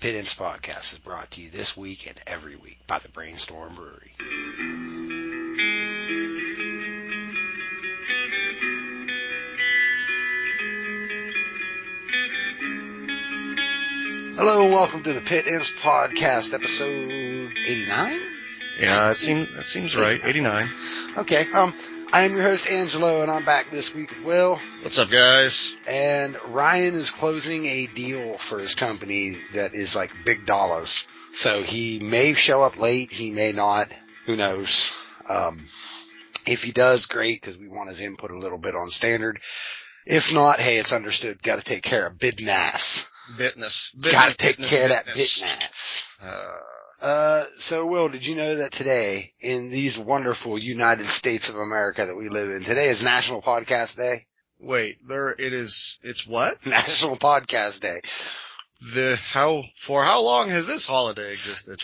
Pit Imps Podcast is brought to you this week and every week by the Brainstorm Brewery. Hello and welcome to the Pit Imps Podcast, episode 89? Yeah, that seems right. 89. Okay. I am your host, Angelo, and I'm back this week with Will. What's up, guys? And Ryan is closing a deal for his company that is like big dollars. So he may show up late, he may not. Who knows? If he does, great, because we want his input a little bit on standard. If not, hey, it's understood. Got to take care of Bidnass. Got to take care of that Bidnass. So Will, did you know that today, in these wonderful United States of America that we live in, today is National Podcast Day? Wait, it's what? National Podcast Day. For how long has this holiday existed?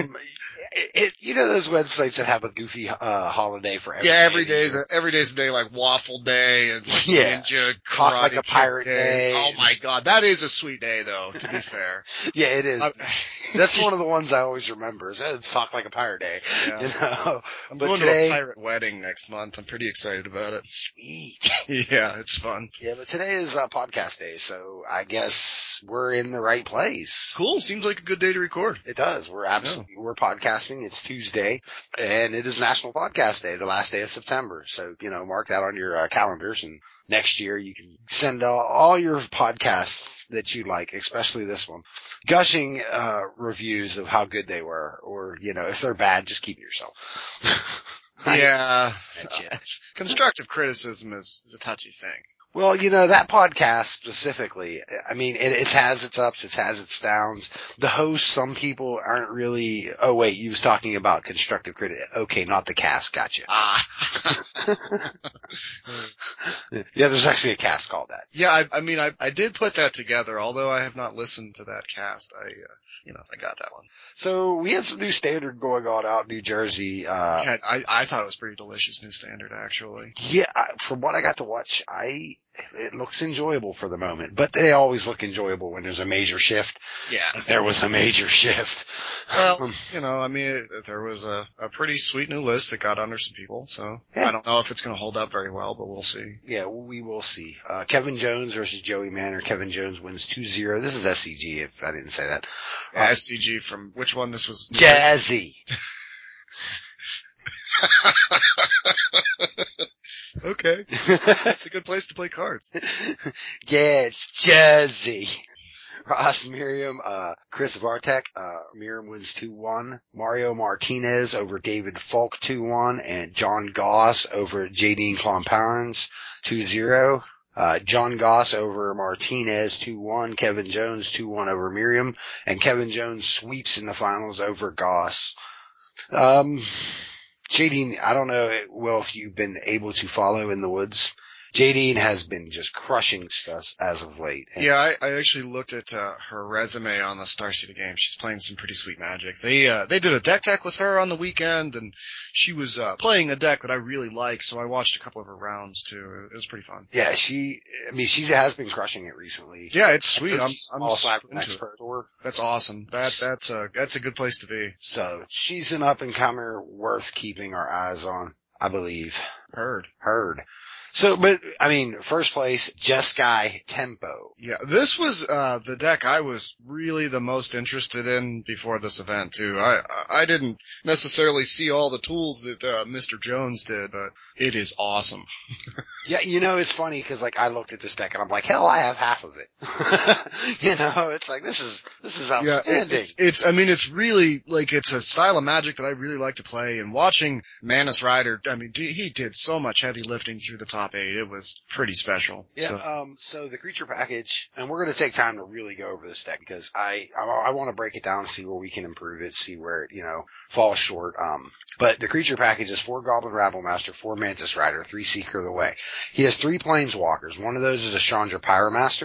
You know those websites that have a goofy, holiday for every day? Yeah, every day's a day, like Waffle Day and Ninja Talk Karate Like a Pirate Day. Oh my god, that is a sweet day though, to be fair. Yeah, it is. That's one of the ones I always remember, is it's Talk Like a Pirate Day. Yeah. You know? I'm going to a pirate wedding next month. I'm pretty excited about it. Sweet. Yeah, it's fun. Yeah, but today is Podcast Day, so I guess we're in the right place. Cool. Seems like a good day to record. It does. We're podcasting. It's Tuesday, and it is National Podcast Day, the last day of September. So, mark that on your calendars, and next year you can send all your podcasts that you like, especially this one, gushing reviews of how good they were, or, if they're bad, just keep it yourself. Yeah. Constructive criticism is a touchy thing. Well, that podcast specifically, I mean, it has its ups, it has its downs. The hosts, some people aren't really, oh wait, you was talking about constructive criticism. Okay, not the cast, gotcha. Yeah, there's actually a cast called that. Yeah, I did put that together, although I have not listened to that cast. I got that one. So we had some new standard going on out in New Jersey. I thought it was pretty delicious new standard, actually. Yeah, from what I got to watch, it looks enjoyable for the moment, but they always look enjoyable when there's a major shift. Yeah. There was a major shift. Well, there was a pretty sweet new list that got under some people, so yeah. I don't know if it's going to hold up very well, but we'll see. Yeah, we will see. Kevin Jones versus Joey Manor. Kevin Jones wins 2-0. This is SCG, if I didn't say that. SCG from which one this was? Jazzy. Okay. That's a good place to play cards. Yeah, it's Jazzy. Ross Miriam, Chris Vartek, Miriam wins 2-1. Mario Martinez over David Falk 2-1, and John Goss over Jadine Klomparens 2-0. John Goss over Martinez 2-1. Kevin Jones 2-1 over Miriam, and Kevin Jones sweeps in the finals over Goss. Jadine, I don't know, Will, if you've been able to follow in the woods. Jadine has been just crushing stuff as of late. Yeah, I actually looked at her resume on the Star City game. She's playing some pretty sweet Magic. They did a deck tech with her on the weekend, and she was playing a deck that I really like, so I watched a couple of her rounds too. It was pretty fun. Yeah, she has been crushing it recently. Yeah, it's sweet. I'm qualified for the next Pro Tour. That's awesome. That's a good place to be. So she's an up and comer worth keeping our eyes on, I believe. Heard. So, but, first place, Jeskai Tempo. Yeah, this was, the deck I was really the most interested in before this event, too. I didn't necessarily see all the tools that, Mr. Jones did, but it is awesome. Yeah, it's funny, cause I looked at this deck and I'm like, hell, I have half of it. It's like, this is outstanding. Yeah, it's really, it's a style of Magic that I really like to play, and watching Manus Rider, he did so much heavy lifting through the top 8. It was pretty special. Yeah, so the creature package, and we're going to take time to really go over this deck because I want to break it down and see where we can improve it, see where it, falls short. But the creature package is 4 Goblin Rabblemaster, 4 Mantis Rider, 3 Seeker of the Way. He has 3 Planeswalkers. One of those is a Chandra Pyromaster.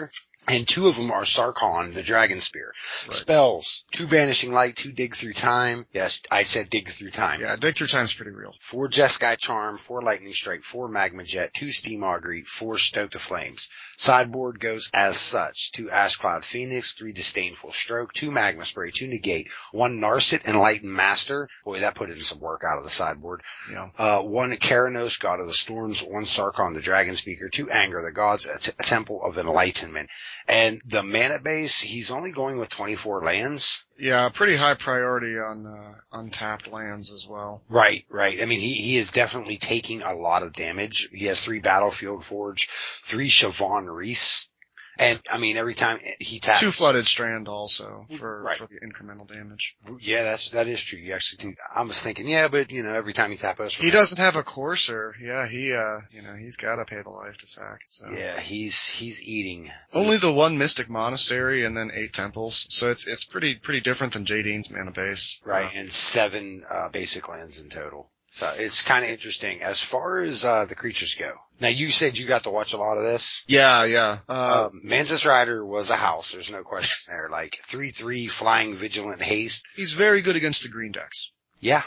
And 2 of them are Sarkhan, the Dragon Spear. Right. Spells, 2 Banishing Light, 2 Dig Through Time. Yes, I said Dig Through Time. Yeah, Dig Through Time's pretty real. 4 Jeskai Charm, 4 Lightning Strike, 4 Magma Jet, 2 Steam Augury, 4 Stoke the Flames. Sideboard goes as such. 2 Ash Cloud Phoenix, 3 Disdainful Stroke, 2 Magma Spray, 2 Negate, 1 Narset Enlightened Master. Boy, that put in some work out of the sideboard. Yeah. 1 Keranos, God of the Storms, 1 Sarkhan, the Dragon Speaker, 2 Anger the Gods, a Temple of Enlightenment. And the mana base, he's only going with 24 lands. Yeah, pretty high priority on untapped lands as well. Right. I mean, he is definitely taking a lot of damage. He has 3 Battlefield Forge, 3 Siobhan Reese. And, I mean, every time he taps... 2 Flooded Strand also for the incremental damage. Yeah, that is true. You actually do. I was thinking, but, every time you tap us... He doesn't have a Courser. Yeah, he's gotta pay the life to sack. So. Yeah, he's eating. Only the 1 Mystic Monastery and then 8 temples. So it's pretty different than Jadine's mana base. Right, and 7 basic lands in total. So it's kind of interesting. As far as the creatures go. Now you said you got to watch a lot of this. Yeah. Mantis Rider was a house. There's no question there. Like 3/3 flying vigilant haste. He's very good against the green decks. Yeah.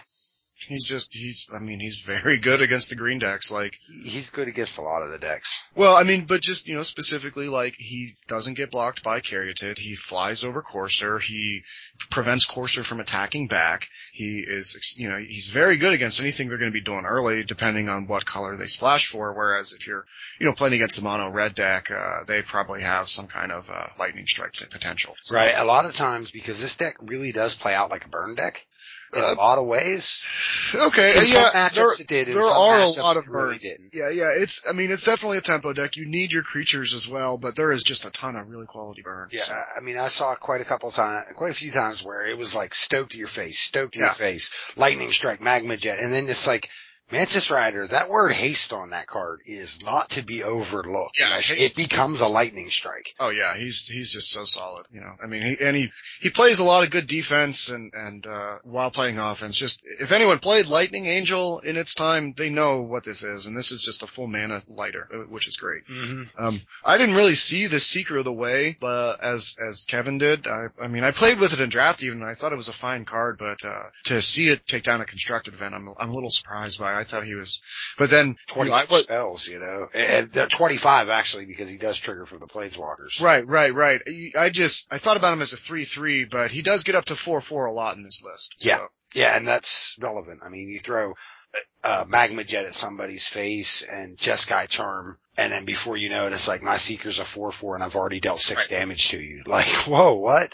He's very good against the green decks. Like, he's good against a lot of the decks. Well, I mean, but just, specifically, like, he doesn't get blocked by Caryatid. He flies over Courser. He prevents Courser from attacking back. He is, he's very good against anything they're going to be doing early, depending on what color they splash for. Whereas if you're, playing against the mono red deck, they probably have some kind of, lightning strike potential. Right. A lot of times, because this deck really does play out like a burn deck. In a lot of ways. Okay, in some matchups it did. There are a lot of really burns. Didn't. Yeah, it's definitely a tempo deck. You need your creatures as well, but there is just a ton of really quality burns. Yeah, so. I mean, I saw quite a few times where it was like stoke to your face, lightning strike, magma jet, and then it's like, Mantis Rider, that word haste on that card is not to be overlooked. Yeah, it becomes a lightning strike. Oh yeah, he's just so solid, I mean, he plays a lot of good defense and while playing offense. Just, if anyone played Lightning Angel in its time, they know what this is, and this is just a full mana lighter, which is great. Mm-hmm. I didn't really see the Seeker of the Way, as Kevin did. I mean, I played with it in draft even, and I thought it was a fine card, but, to see it take down a constructed event, I'm a little surprised by it. I thought he was, but then 25 spells, and 25 actually, because he does trigger for the Planeswalkers. Right. I thought about him as a 3/3, but he does get up to 4/4 a lot in this list. Yeah. So. Yeah, and that's relevant. I mean, you throw Magma Jet at somebody's face and Jeskai Charm, and then before you know it, it's like my Seeker's a 4/4 and I've already dealt 6 damage to you. Like, whoa, what?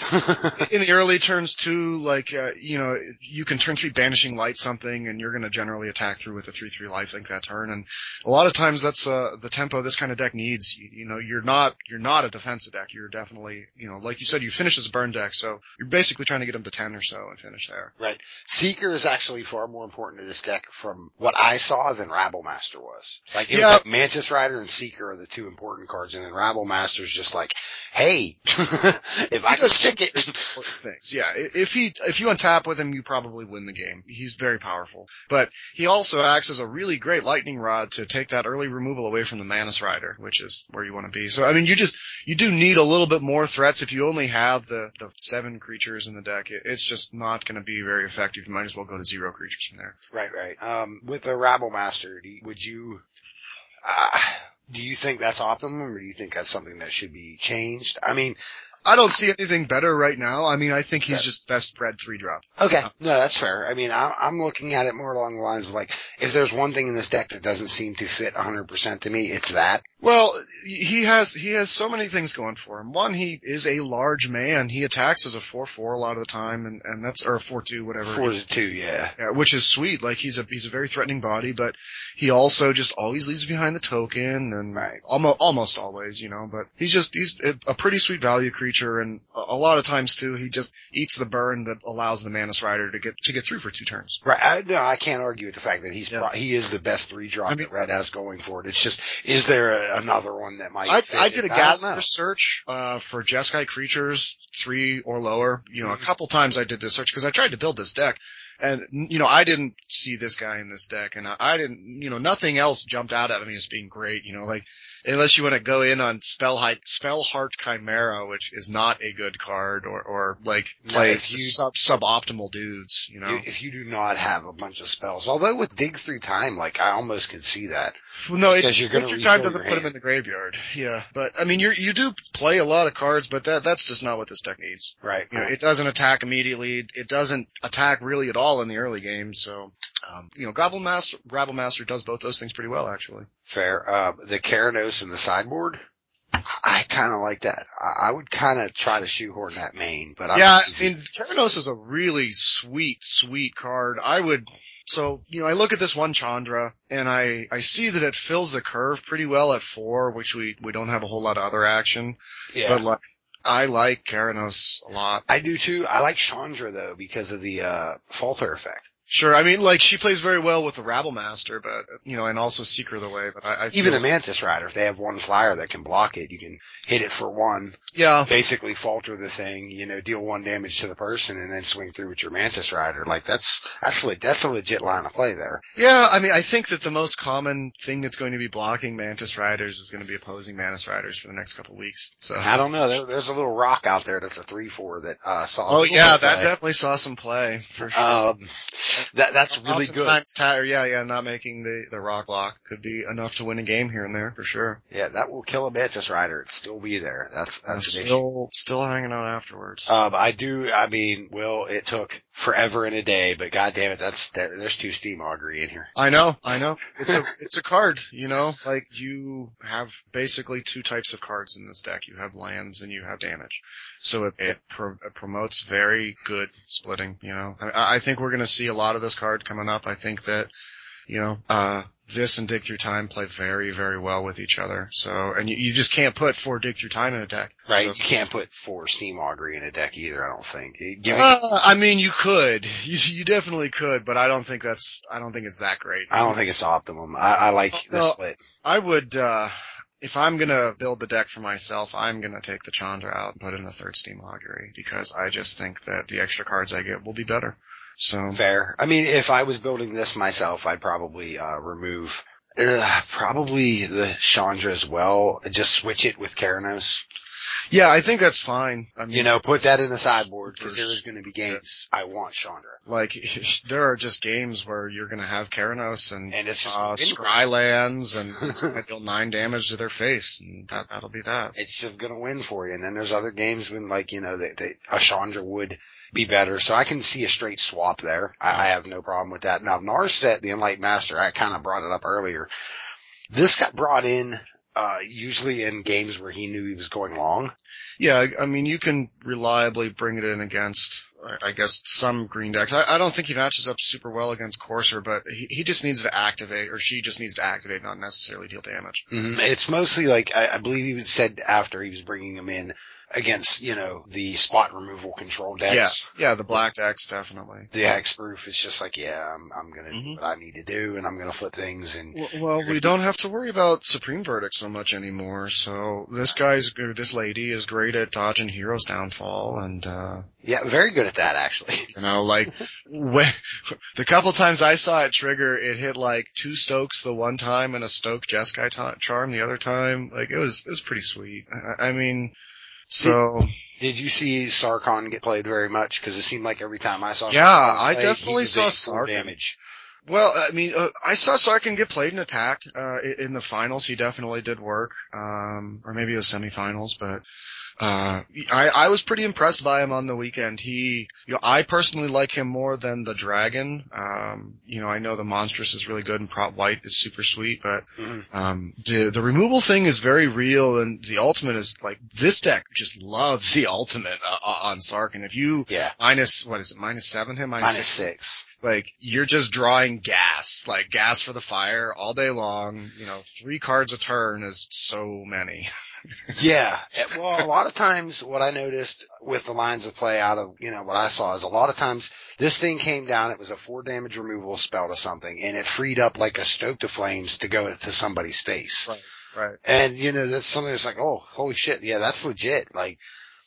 In the early turns too, like, you can turn 3 Banishing Light something and you're gonna generally attack through with a 3/3 lifelink that turn, and a lot of times that's, the tempo this kind of deck needs. You're not a defensive deck. You're definitely, like you said, you finish as a burn deck, so you're basically trying to get them to 10 or so and finish there. Right. Seeker is actually far more important to this deck from what I saw than Rabblemaster was. Like, it was like Mantis Rider and Seeker are the 2 important cards, and then Rabblemaster's just like, hey, if I can stick it. Things. Yeah, if you untap with him, you probably win the game. He's very powerful. But he also acts as a really great lightning rod to take that early removal away from the Mantis Rider, which is where you want to be. So, I mean, you do need a little bit more threats. If you only have the 7 creatures in the deck, it's just not going to be very effective. You might as well go to 0 creatures from there. Right. With the Rabblemaster, do you think that's optimum, or do you think that's something that should be changed? I mean, I don't see anything better right now. I mean, I think he's just best bred 3-drop. Okay. No, that's fair. I mean, I'm looking at it more along the lines of like, if there's one thing in this deck that doesn't seem to fit 100% to me, it's that. Well, he has so many things going for him. One, he is a large man. He attacks as a 4/4 a lot of the time, and that's, or a 4/2, whatever. 4/2, yeah. Which is sweet. Like, he's a very threatening body, but he also just always leaves behind the token, and almost always, but he's a pretty sweet value creature, and a lot of times too, he just eats the burn that allows the Mantis Rider to get through for 2 turns. Right. I can't argue with the fact that he is the best 3-drop that Red has going for it. It's just, is there another one that might fit? I did a gather search for Jeskai creatures 3 or lower. A couple times I did this search because I tried to build this deck. And, I didn't see this guy in this deck, and I didn't, nothing else jumped out at me as being great, like, unless you want to go in on Spellheart Chimera, which is not a good card, or like, play suboptimal dudes, If you do not have a bunch of spells. Although with Dig Through Time, like, I almost could see that. Well, no, because you're going to time doesn't put him in the graveyard. Yeah, but I mean, you do play a lot of cards, but that's just not what this deck needs. Right. It doesn't attack immediately. It doesn't attack really at all in the early game. So, Grabble Master does both those things pretty well, actually. Fair. The Keranos in the sideboard, I kind of like that. I would kind of try to shoehorn that main, but Keranos is a really sweet card. So, I look at this one Chandra, and I see that it fills the curve pretty well at 4, which we don't have a whole lot of other action. Yeah. But I like Keranos a lot. I do too. I like Chandra though, because of the, Falter effect. Sure, she plays very well with the Rabble Master, but, and also Seeker of the Way, but I even the Mantis Rider, if they have one flyer that can block it, you can hit it for 1. Yeah. Basically falter the thing, deal 1 damage to the person and then swing through with your Mantis Rider. Like that's a legit line of play there. Yeah, I think that the most common thing that's going to be blocking Mantis Riders is going to be opposing Mantis Riders for the next couple of weeks. So I don't know. There's a little rock out there that's a 3/4 that, saw. Oh yeah, that definitely saw some play for sure. That's really good. Not making the rock block could be enough to win a game here and there for sure. Yeah, that will kill a Mantis Rider. It'd still be there. That's still hanging out afterwards. Will, it took forever and a day, but god damn it, there's 2 Steam Augury in here. I know. It's a card, like you have basically 2 types of cards in this deck. You have lands and you have damage. So it promotes very good splitting, I think we're going to see a lot of this card coming up. I think that, this and Dig Through Time play very, very well with each other. So, and you just can't put 4 Dig Through Time in a deck. Right. So, you can't put 4 Steam Augury in a deck either, I don't think. You could. You definitely could, but I don't think it's that great. I don't think it's optimum. I like the split. I would, if I'm gonna build the deck for myself, I'm gonna take the Chandra out and put in the 3rd Steam Augury, because I just think that the extra cards I get will be better. So fair. If I was building this myself, I'd probably remove probably the Chandra as well. Just switch it with Keranos. Yeah, I think that's fine. Put that in the sideboard, because there is going to be games I want Chandra. Like, there are just games where you're going to have Keranos and it's just Scrylands, and it's going to deal 9 damage to their face, and that'll be that. It's just going to win for you. And then there's other games when, a Chandra would be better. So I can see a straight swap there. I have no problem with that. Now, Narset, the Enlightened Master, I kind of brought it up earlier. This got brought in, usually in games where he knew he was going long. Yeah, you can reliably bring it in against, I guess, some green decks. I don't think he matches up super well against Courser, but he just needs to activate, or she just needs to activate, not necessarily deal damage. Mm-hmm. It's mostly I believe he said after he was bringing him in against, the spot removal control decks. Yeah, the black decks, definitely. The Hexproof is just I'm gonna do what I need to do, and I'm gonna flip things. And well, we don't have to worry about Supreme Verdict so much anymore. So this lady is great at dodging Hero's Downfall, and yeah, very good at that, actually. The couple times I saw it trigger, it hit 2 Stokes the one time and a Stoke Jeskai charm the other time. It was pretty sweet. Did you see Sarkhan get played very much? Because it seemed like every time I saw Sarkhan I definitely saw Sarkhan. Damage. Well, I saw Sarkhan get played and attacked in the finals. He definitely did work, or maybe it was semifinals, but I was pretty impressed by him on the weekend. I personally like him more than the Dragon. I know the Monstrous is really good and Prot White is super sweet, but, the removal thing is very real, and the ultimate is this deck just loves the ultimate on Sarkhan. If you -7 him? -6. You're just drawing gas, gas for the fire all day long. 3 cards a turn is so many. Yeah. Well, a lot of times what I noticed with the lines of play out of, what I saw is a lot of times this thing came down, it was a 4 damage removal spell to something, and it freed up a Stoke to Flames to go to somebody's face. Right. And, that's something that's oh, holy shit. Yeah, that's legit.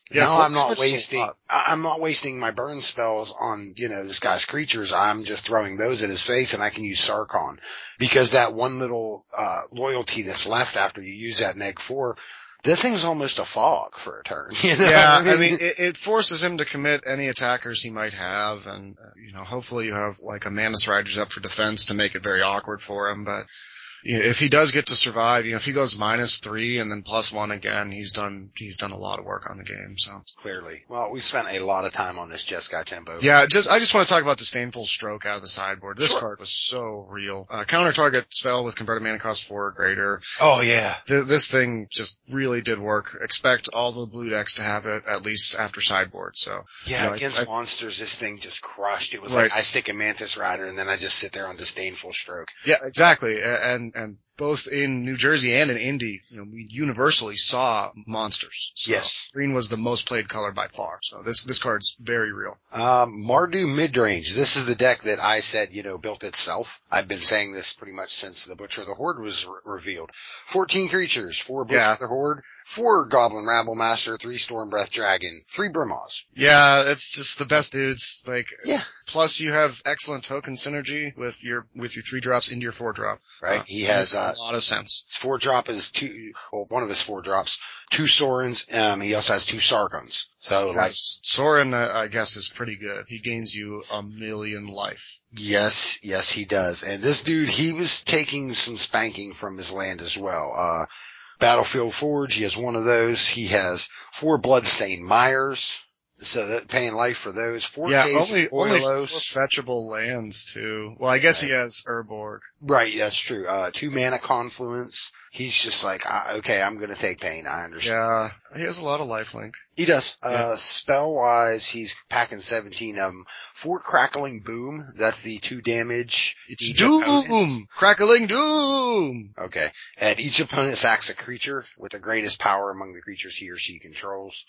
Yeah, now 4 I'm not damage is a lot. wasting my burn spells on, this guy's creatures. I'm just throwing those at his face and I can use Sarkon. Because that one little, loyalty that's left after you use that neg 4, that thing's almost a fog for a turn. Yeah, I mean, it forces him to commit any attackers he might have, and, hopefully you have, like, a Mantis Riders up for defense to make it very awkward for him, but if he does get to survive, if he goes -3 and then +1 again, he's done a lot of work on the game, so. Clearly. Well, we spent a lot of time on this Jeskai Tempo. Yeah, I just want to talk about Disdainful Stroke out of the sideboard. This Sure. card was so real. Counter target spell with converted mana cost 4 or greater. Oh yeah. This thing just really did work. Expect all the blue decks to have it at least after sideboard, so. Yeah, against monsters, this thing just crushed. It was right. like I stick a Mantis Rider and then I just sit there on Disdainful Stroke. Yeah, exactly. And both in New Jersey and in Indy, we universally saw monsters. So yes. Green was the most played color by far. So this card's very real. Mardu Midrange. This is the deck that I said, built itself. I've been saying this pretty much since the Butcher of the Horde was revealed. 14 creatures, 4 Butcher of the Horde, 4 Goblin Rabble Master, 3 Storm Breath Dragon, 3 Brimaz. Yeah, it's just the best dudes. Yeah. Plus you have excellent token synergy with your 3-drops into your 4-drop. Right. He has a lot of sense. His 4-drop is one of his 4-drops, 2 Sorens, he also has 2 Sargons. So Soren, I guess, is pretty good. He gains you 1,000,000 life. Yes, he does. And this dude, he was taking some spanking from his land as well. Battlefield Forge, he has one of those. He has 4 Bloodstained Myers. So that paying life for those. 4 only 4 fetchable lands too. Well, I guess he has Urborg. Right, that's true. 2 Mana Confluence. He's just like, okay, I'm gonna take pain. I understand. Yeah, he has a lot of lifelink. He does. Spell wise, he's packing 17 of them. 4 Crackling Boom. That's the 2 damage. It's Doom! Crackling Doom! Okay. And each opponent sacks a creature with the greatest power among the creatures he or she controls.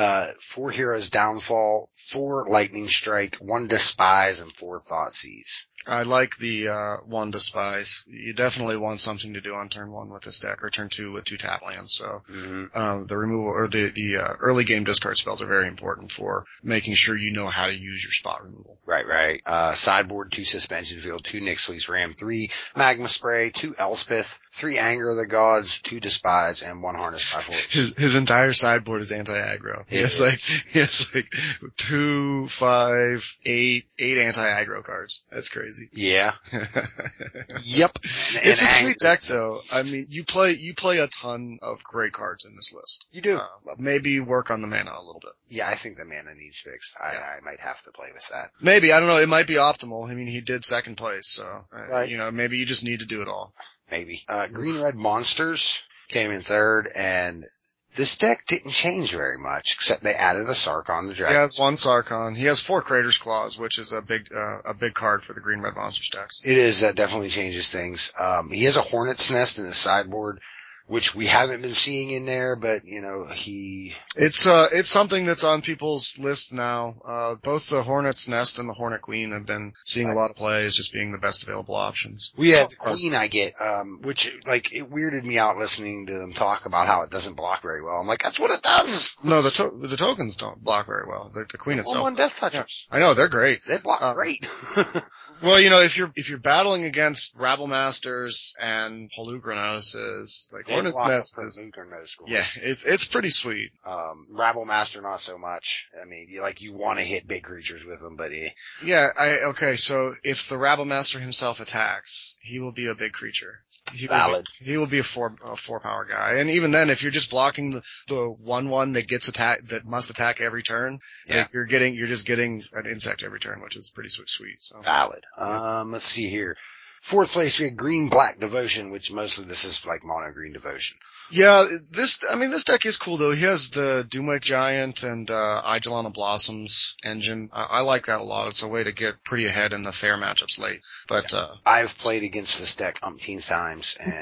4 Heroes Downfall, 4 Lightning Strike, 1 Despise, and 4 Thoughtseize. I like the 1 Despise. You definitely want something to do on turn 1 with this deck, or turn 2 with 2 tap lands. So the removal or the early game discard spells are very important for making sure you know how to use your spot removal. Right. Sideboard, 2 Suspension Field, 2 Nyxly's Ram, 3 Magma Spray, 2 Elspeth, 3 Anger of the Gods, 2 Despise, and 1 Harness by Force. His entire sideboard is anti-aggro. He has like 2, 5, 8 anti-aggro cards. That's crazy. Yeah. Yep. It's a sweet deck though. I mean, you play a ton of great cards in this list. You do. Maybe work on the mana a little bit. Yeah, I think the mana needs fixed. I might have to play with that. Maybe, I don't know, it might be optimal. I mean, he did second place, so, right. Maybe you just need to do it all. Maybe. Green-Red Monsters came in 3rd, and this deck didn't change very much, except they added a Sarkon the Dragon. He has 1 Sarkon. He has 4 Crater's Claws, which is a big card for the Green-Red Monster stacks. It is, that definitely changes things. He has a Hornet's Nest in the sideboard, which we haven't been seeing in there, but It's something that's on people's list now. Both the Hornet's Nest and the Hornet Queen have been seeing a lot of play as just being the best available options. We have the Queen I get, which, it weirded me out listening to them talk about how it doesn't block very well. I'm like, that's what it does! No, the tokens don't block very well. The Queen itself. 1/1 Death Touchers. Yeah. I know, they're great. They block great. Well, if you're battling against Rabble Masters and Holugranoses, like Hornet's Nest is, it's pretty sweet. Rabble Master not so much. I mean, you want to hit big creatures with them, but Yeah, okay, so if the Rabble Master himself attacks, he will be a big creature. Valid. He will be a 4 power guy. And even then, if you're just blocking the 1/1 that must attack every turn, you're just getting an insect every turn, which is pretty sweet. So. Valid. Let's see here. 4th place, we had Green-Black Devotion, which mostly this is like mono-green Devotion. Yeah, this deck is cool though. He has the Doomwake Giant and, Eidolon Blossoms engine. I like that a lot. It's a way to get pretty ahead in the fair matchups late. But, I've played against this deck umpteen times, and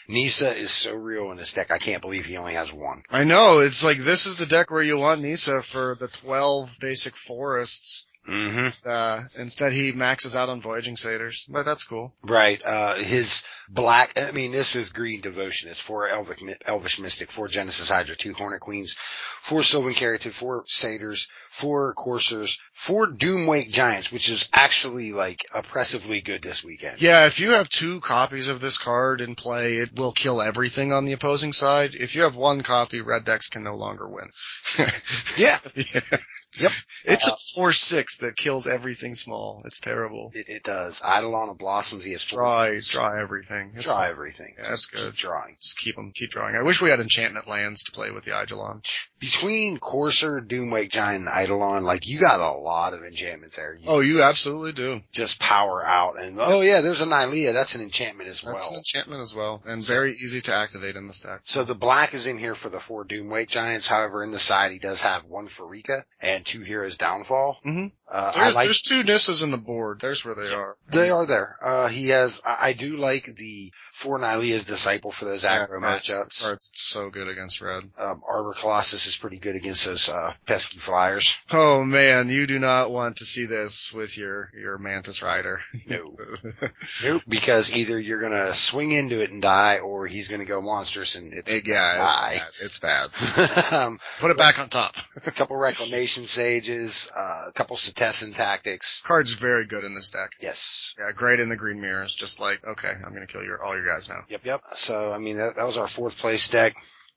Nisa is so real in this deck. I can't believe he only has one. I know. It's like, this is the deck where you want Nisa for the 12 basic forests. Mm-hmm. Instead he maxes out on Voyaging Satyrs, but that's cool. Right. His black, this is Green Devotion. It's 4 Elvish Mystic, 4 Genesis Hydra, 2 Hornet Queens, 4 Sylvan Caryatid, 4 Satyrs, 4 Coursers, 4 Doomwake Giants, which is actually like oppressively good this weekend. Yeah, if you have 2 copies of this card in play, it will kill everything on the opposing side. If you have 1 copy, red decks can no longer win. Yeah. Yep. It's a 4/6 that kills everything small. It's terrible. It does. Eidolon of Blossoms, he has 4. Draw everything. Draw everything. Yeah, that's good. Just drawing. Just keep drawing. I wish we had enchantment lands to play with the Eidolon. Between Courser, Doomwake Giant, and Eidolon, like, you got a lot of enchantments there. You absolutely do. Just power out and, oh yeah, there's a Nylea. That's an enchantment as well. That's an enchantment as well. And very easy to activate in this deck. So the black is in here for the 4 Doomwake Giants. However, in the side, he does have 1 Pharika and 2 Heroes Downfall. Mm-hmm. There's 2 Nissas in the board. There's where they are. They are there. I do like the 4 Nylea's Disciple for those aggro matchups. Card's so good against red. Arbor Colossus is pretty good against those, pesky flyers. Oh man, you do not want to see this with your Mantis Rider. No. Nope, because either you're gonna swing into it and die, or he's gonna go monstrous and it's bad. Put it back on top. A couple Reclamation Sages, a couple Setessan Tactics. Card's very good in this deck. Yes. Yeah, great in the green mirrors. Just like, okay, I'm gonna kill all your guys now. Yep. So, that was our 4th place deck.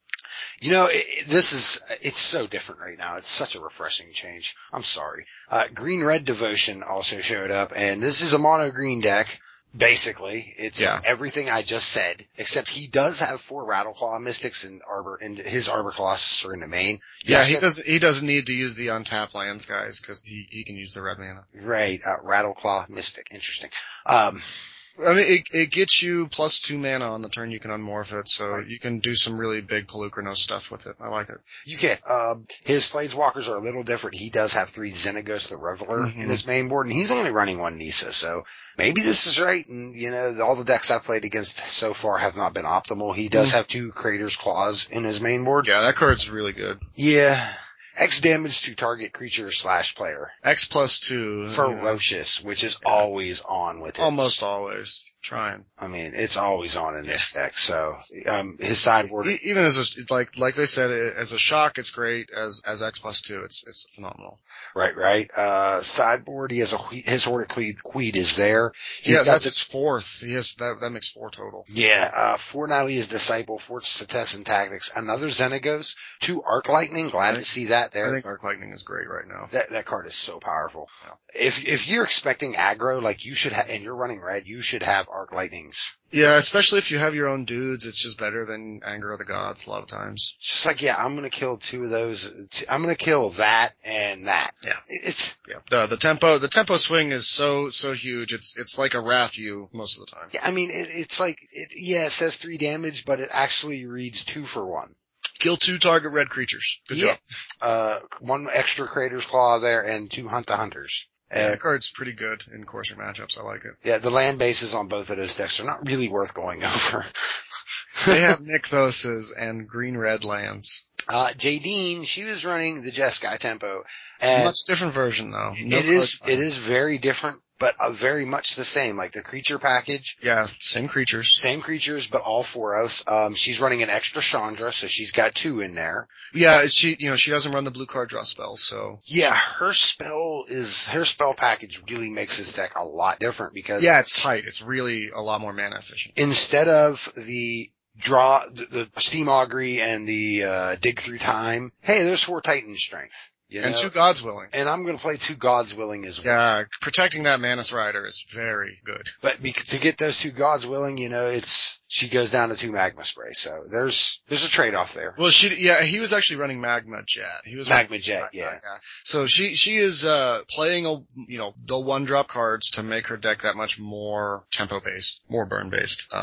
It's so different right now. It's such a refreshing change. I'm sorry. Green-Red Devotion also showed up, and this is a mono green deck. Basically, it's everything I just said, except he does have 4 Rattleclaw Mystics and his Arbor Colossus are in the main. Yeah, he doesn't need to use the untap lands, guys, because he can use the red mana. Right, Rattleclaw Mystic. Interesting. It gets you +2 mana on the turn you can unmorph it, so you can do some really big Pelucranos stuff with it. I like it. You can. His Planeswalkers are a little different. He does have 3 Xenagos the Reveler in his main board, and he's only running 1 Nisa, so maybe this is right, and all the decks I've played against so far have not been optimal. He does have 2 Crater's Claws in his main board. Yeah, that card's really good. Yeah. X damage to target creature / player. X +2. Ferocious, which is always on with it. Almost always. Trying. It's always on in this deck, so, his sideboard. Even like they said, as a shock, it's great. As X +2, it's phenomenal. Right. Sideboard, he has his Hornet Queed is there. That's its 4th. That makes 4 total. Yeah, 4 Nylea's Disciple, 4 Setessan Tactics, another Xenagos, 2 Arc Lightning, glad to see that there. I think Arc Lightning is great right now. That card is so powerful. Yeah. If you're expecting aggro, like you should and you're running red, you should have Arc Lightnings. Yeah, especially if you have your own dudes, it's just better than Anger of the Gods a lot of times. It's just like, I'm gonna kill 2 of those. I'm gonna kill that and that. Yeah. The tempo swing is so huge. It's like a Wrath U most of the time. Yeah, it's like, it says 3 damage, but it actually reads 2 for 1. Kill 2 target red creatures. Good job. 1 extra Crater's Claw there and 2 Hunt the Hunters. That card's pretty good in Courser matchups. I like it. Yeah, the land bases on both of those decks are not really worth going over. They have Nykthoses and green-red lands. Jadine, she was running the Jeskai tempo. And much different version though. It is very different, but very much the same. Like the creature package. Yeah, same creatures, but all 4 of us. She's running an extra Chandra, so she's got 2 in there. Yeah, she doesn't run the blue card draw spells, so. Yeah, her spell package really makes this deck a lot different because. Yeah, it's tight. It's really a lot more mana efficient. Instead of the draw, the Steam Augury and the, dig through time. Hey, there's 4 Titan strength. And 2 Gods Willing. And I'm going to play 2 Gods Willing as well. Yeah, protecting that Mantis Rider is very good. But to get those 2 Gods Willing, she goes down to 2 Magma Spray. So there's a trade-off there. Well, he was actually running Magma Jet. Magma Jet, yeah. So she is, playing the 1-drop cards to make her deck that much more tempo-based, more burn-based.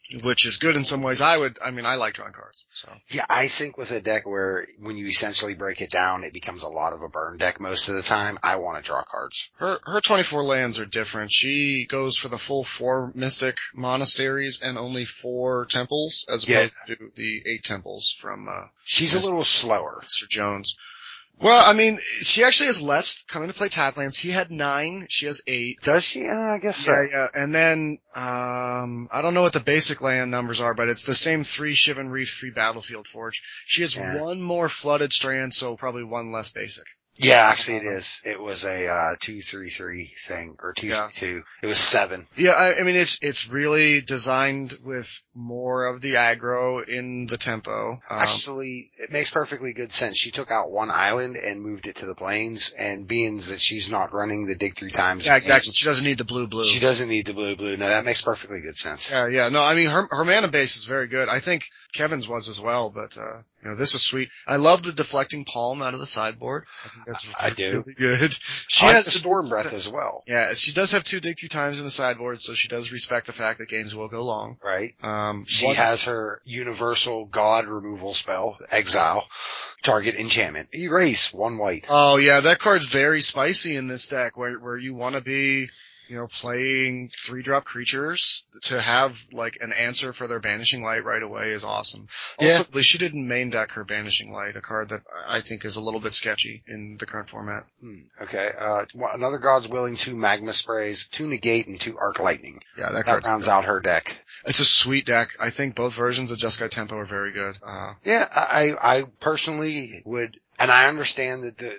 which is good in some ways. I like drawing cards. So Yeah, I think with a deck where when you essentially break it down, it becomes a lot of a burn deck most of the time, I want to draw cards. her 24 lands are different. She goes for the full 4 Mystic Monasteries and only 4 temples, as opposed to the 8 temples from, she's a little slower. Mr. Jones. Well, I mean, she actually has less coming to play Tadlands. He had 9. She has 8. Does she? I guess so. Yeah. And then, I don't know what the basic land numbers are, but it's the same 3 Shivan Reef, 3 Battlefield Forge. She has 1 more Flooded Strand, so probably 1 less basic. Yeah, actually it is. It was a 2-3-3 thing, or 2-2. It was 7. Yeah, I mean it's really designed with more of the aggro in the tempo. Actually, it makes perfectly good sense. She took out 1 island and moved it to the plains, and being that she's not running the dig 3 times. Yeah, exactly. She doesn't need the blue. She doesn't need the blue. No, that makes perfectly good sense. Yeah. No, I mean her mana base is very good. I think Kevin's was as well, but this is sweet. I love the deflecting palm out of the sideboard. I think that's really good. She has the Storm Breath as well. Yeah, she does have 2 dig 3 times in the sideboard, so she does respect the fact that games will go long. Right. She has her universal god removal spell, Exile, target enchantment, erase 1 white. Oh yeah, that card's very spicy in this deck where you want to be, playing 3-drop creatures to have like an answer for their Banishing Light right away is awesome. Also, she didn't main deck her Banishing Light, a card that I think is a little bit sketchy in the current format. Okay. Another God's Willing, 2 Magma Sprays, 2 Negate, and 2 Arc Lightning. Yeah, that rounds out her deck. It's a sweet deck. I think both versions of Jeskai Tempo are very good. Yeah, I personally would, and I understand that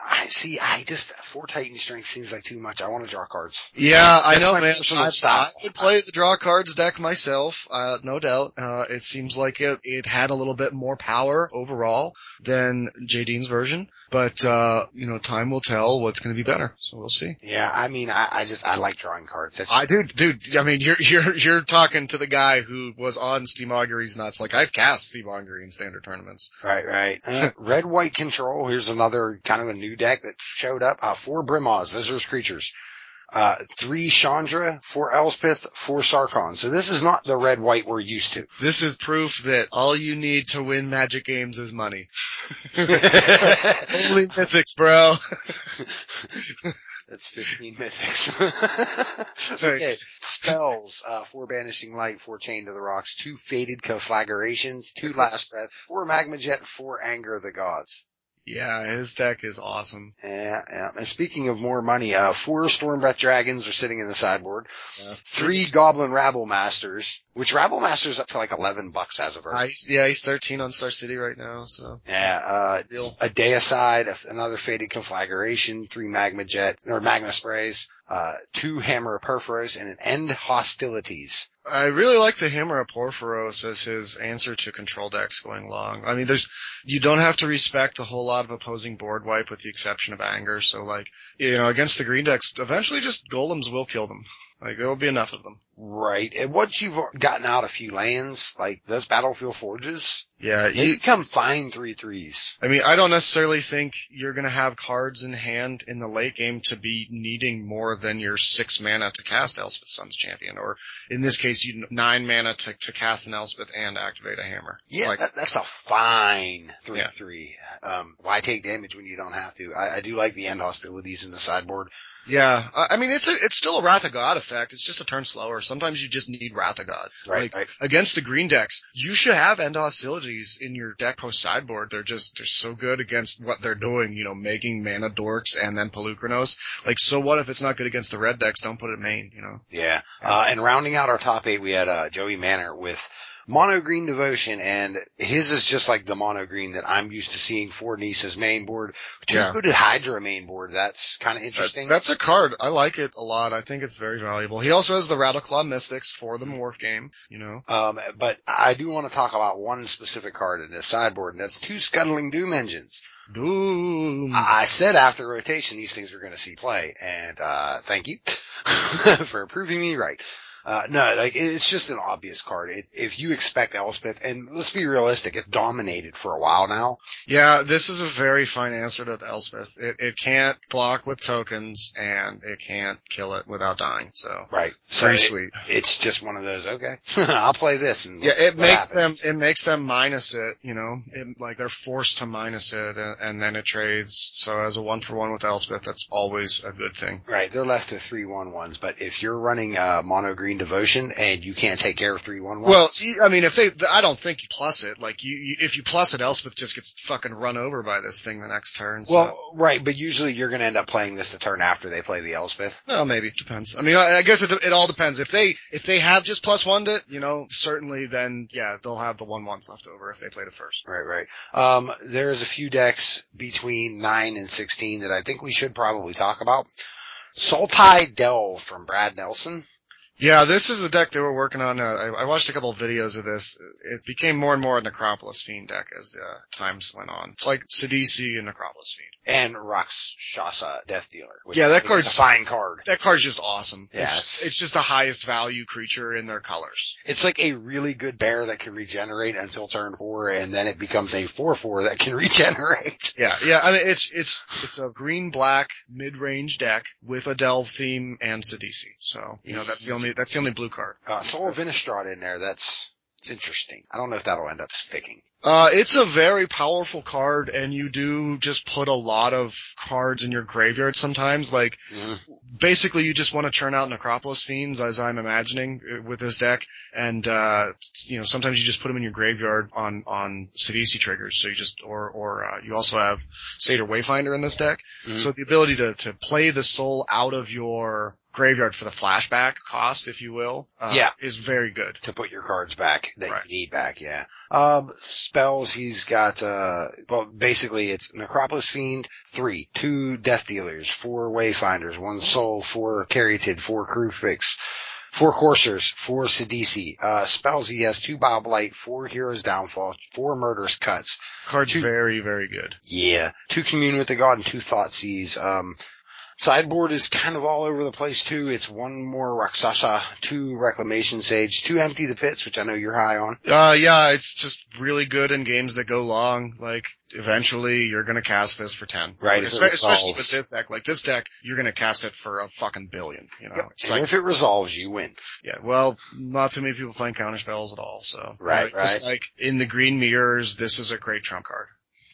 4 Titan Strength seems like too much. I want to draw cards. Yeah, I know, man. I would play the draw cards deck myself, no doubt. It seems like it had a little bit more power overall than Jadine's version. But, time will tell what's going to be better. So we'll see. Yeah, I mean, I like drawing cards. Dude, I mean, you're talking to the guy who was on Steve Augury's nuts. Like, I've cast Steve Augury in standard tournaments. Right. Red-White Control. Here's another kind of a new deck that showed up. 4 Brimaz. Those are his creatures. 3 Chandra, 4 Elspeth, 4 Sarkhan. So this is not the red-white we're used to. This is proof that all you need to win Magic games is money. Only mythics, bro. That's 15 mythics. Okay. Spells, 4 Banishing Light, 4 Chain to the Rocks, 2 Faded Conflagrations, 2 Last Breath, 4 Magma Jet, 4 Anger of the Gods. Yeah, his deck is awesome. Yeah. And speaking of more money, 4 Stormbreath Dragons are sitting in the sideboard. 3 Goblin Rabble Masters, which Rabble Masters up to like $11 as of right. He's 13 on Star City right now, so. Yeah, a Deicide, another Faded Conflagration, 3 Magma Sprays, 2 Hammer of Perforos, and an End Hostilities. I really like the Hammer of Porphyros as his answer to control decks going long. I mean, you don't have to respect a whole lot of opposing board wipe with the exception of Anger, so like, against the green decks, eventually just golems will kill them. Like, there'll be enough of them. Right. And once you've gotten out a few lands, like those Battlefield Forges, they become fine 3/3s. I mean, I don't necessarily think you're gonna have cards in hand in the late game to be needing more than your 6 mana to cast Elspeth Sun's Champion, or in this case, 9 mana to cast an Elspeth and activate a Hammer. Yeah, that's a fine 3/3. Why take damage when you don't have to? I do like the End Hostilities in the sideboard. Yeah, I mean, it's still a Wrath of God effect. It's just a turn slower. Sometimes you just need Wrath of God. Right. Against the green decks, you should have End Hostilities in your deck post sideboard. They're so good against what they're doing, making Mana Dorks and then Pelucranos. Like, so what if it's not good against the red decks? Don't put it main, Yeah. And rounding out our top 8, we had, Joey Manor with Mono Green Devotion, and his is just like the Mono Green that I'm used to seeing for Nisa's main board. Two-coated Hydra main board. That's kind of interesting. That's a card. I like it a lot. I think it's very valuable. He also has the Rattleclaw Mystics for the Morph game, But I do want to talk about one specific card in this sideboard, and that's 2 Scuttling Doom Engines. Doom. I said after rotation these things were going to see play, and thank you for proving me right. No, like, it's just an obvious card. If you expect Elspeth, and let's be realistic, it's dominated for a while now. Yeah, this is a very fine answer to Elspeth. It can't block with tokens, and it can't kill it without dying, so. Right. So Pretty sweet. It's just one of those, okay, I'll play this and yeah, it happens. makes them minus it, you know, like they're forced to minus it, and then it trades. So as a 1-for-1 with Elspeth, that's always a good thing. Right, they're left with 3/1/1s, but if you're running mono green devotion and you can't take care of 3/1/1s. Well, I mean, I don't think you plus it. Like if you plus it, Elspeth just gets fucking run over by this thing the next turn. So. Well, right, but usually you're going to end up playing this the turn after they play the Elspeth. Well, maybe depends. I mean, I guess it all depends. If they have just +1'd it, you know, certainly then yeah, they'll have the 1/1s left over if they played it first. Right. There's a few decks between 9 and 16 that I think we should probably talk about. Sultai Delve from Brad Nelson. Yeah, this is the deck they were working on. I watched a couple of videos of this. It became more and more a Necropolis Fiend deck as the times went on. It's like Sidisi and Necropolis Fiend. And Rakshasa Death Dealer. Yeah, that card's a fine card. That card's just awesome. Yeah, it's just the highest value creature in their colors. It's like a really good bear that can regenerate until turn 4, and then it becomes a 4/4 that can regenerate. Yeah. I mean, it's a green-black mid-range deck with a Delve theme and Sidisi. So, you know, that's the only blue card. Soul of Innistrad in there, it's interesting. I don't know if that'll end up sticking. It's a very powerful card, and you do just put a lot of cards in your graveyard sometimes. Like, basically you just want to churn out Necropolis Fiends, as I'm imagining, with this deck. And, you know, sometimes you just put them in your graveyard on Sidisi triggers. So you just, you also have Satyr Wayfinder in this deck. Mm-hmm. So the ability to play the soul out of your graveyard for the flashback cost, if you will, is very good. To put your cards back that you need back, yeah. Spells, he's got, basically it's Necropolis Fiend, 3, 2 Death Dealers, 4 Wayfinders, 1 Soul, 4 Caryatid, 4 Crucifix, 4 Coursers, 4 Sidisi. Spells, he has 2 Bioblight, 4 Heroes Downfall, 4 Murderous Cuts. Card's very, very good. Yeah. 2 Commune with the God and 2 Thoughtseize. Sideboard is kind of all over the place too. It's 1 more Rakshasa, 2 Reclamation Sage, 2 Empty the Pits, which I know you're high on. Yeah, it's just really good in games that go long. Like, eventually you're gonna cast this for 10. Right. Especially with this deck. Like, this deck, you're gonna cast it for a fucking billion, you know? Yep. And if it resolves, you win. Yeah, well, not too many people playing counterspells at all, so. Right. Just like, in the green mirrors, this is a great trump card.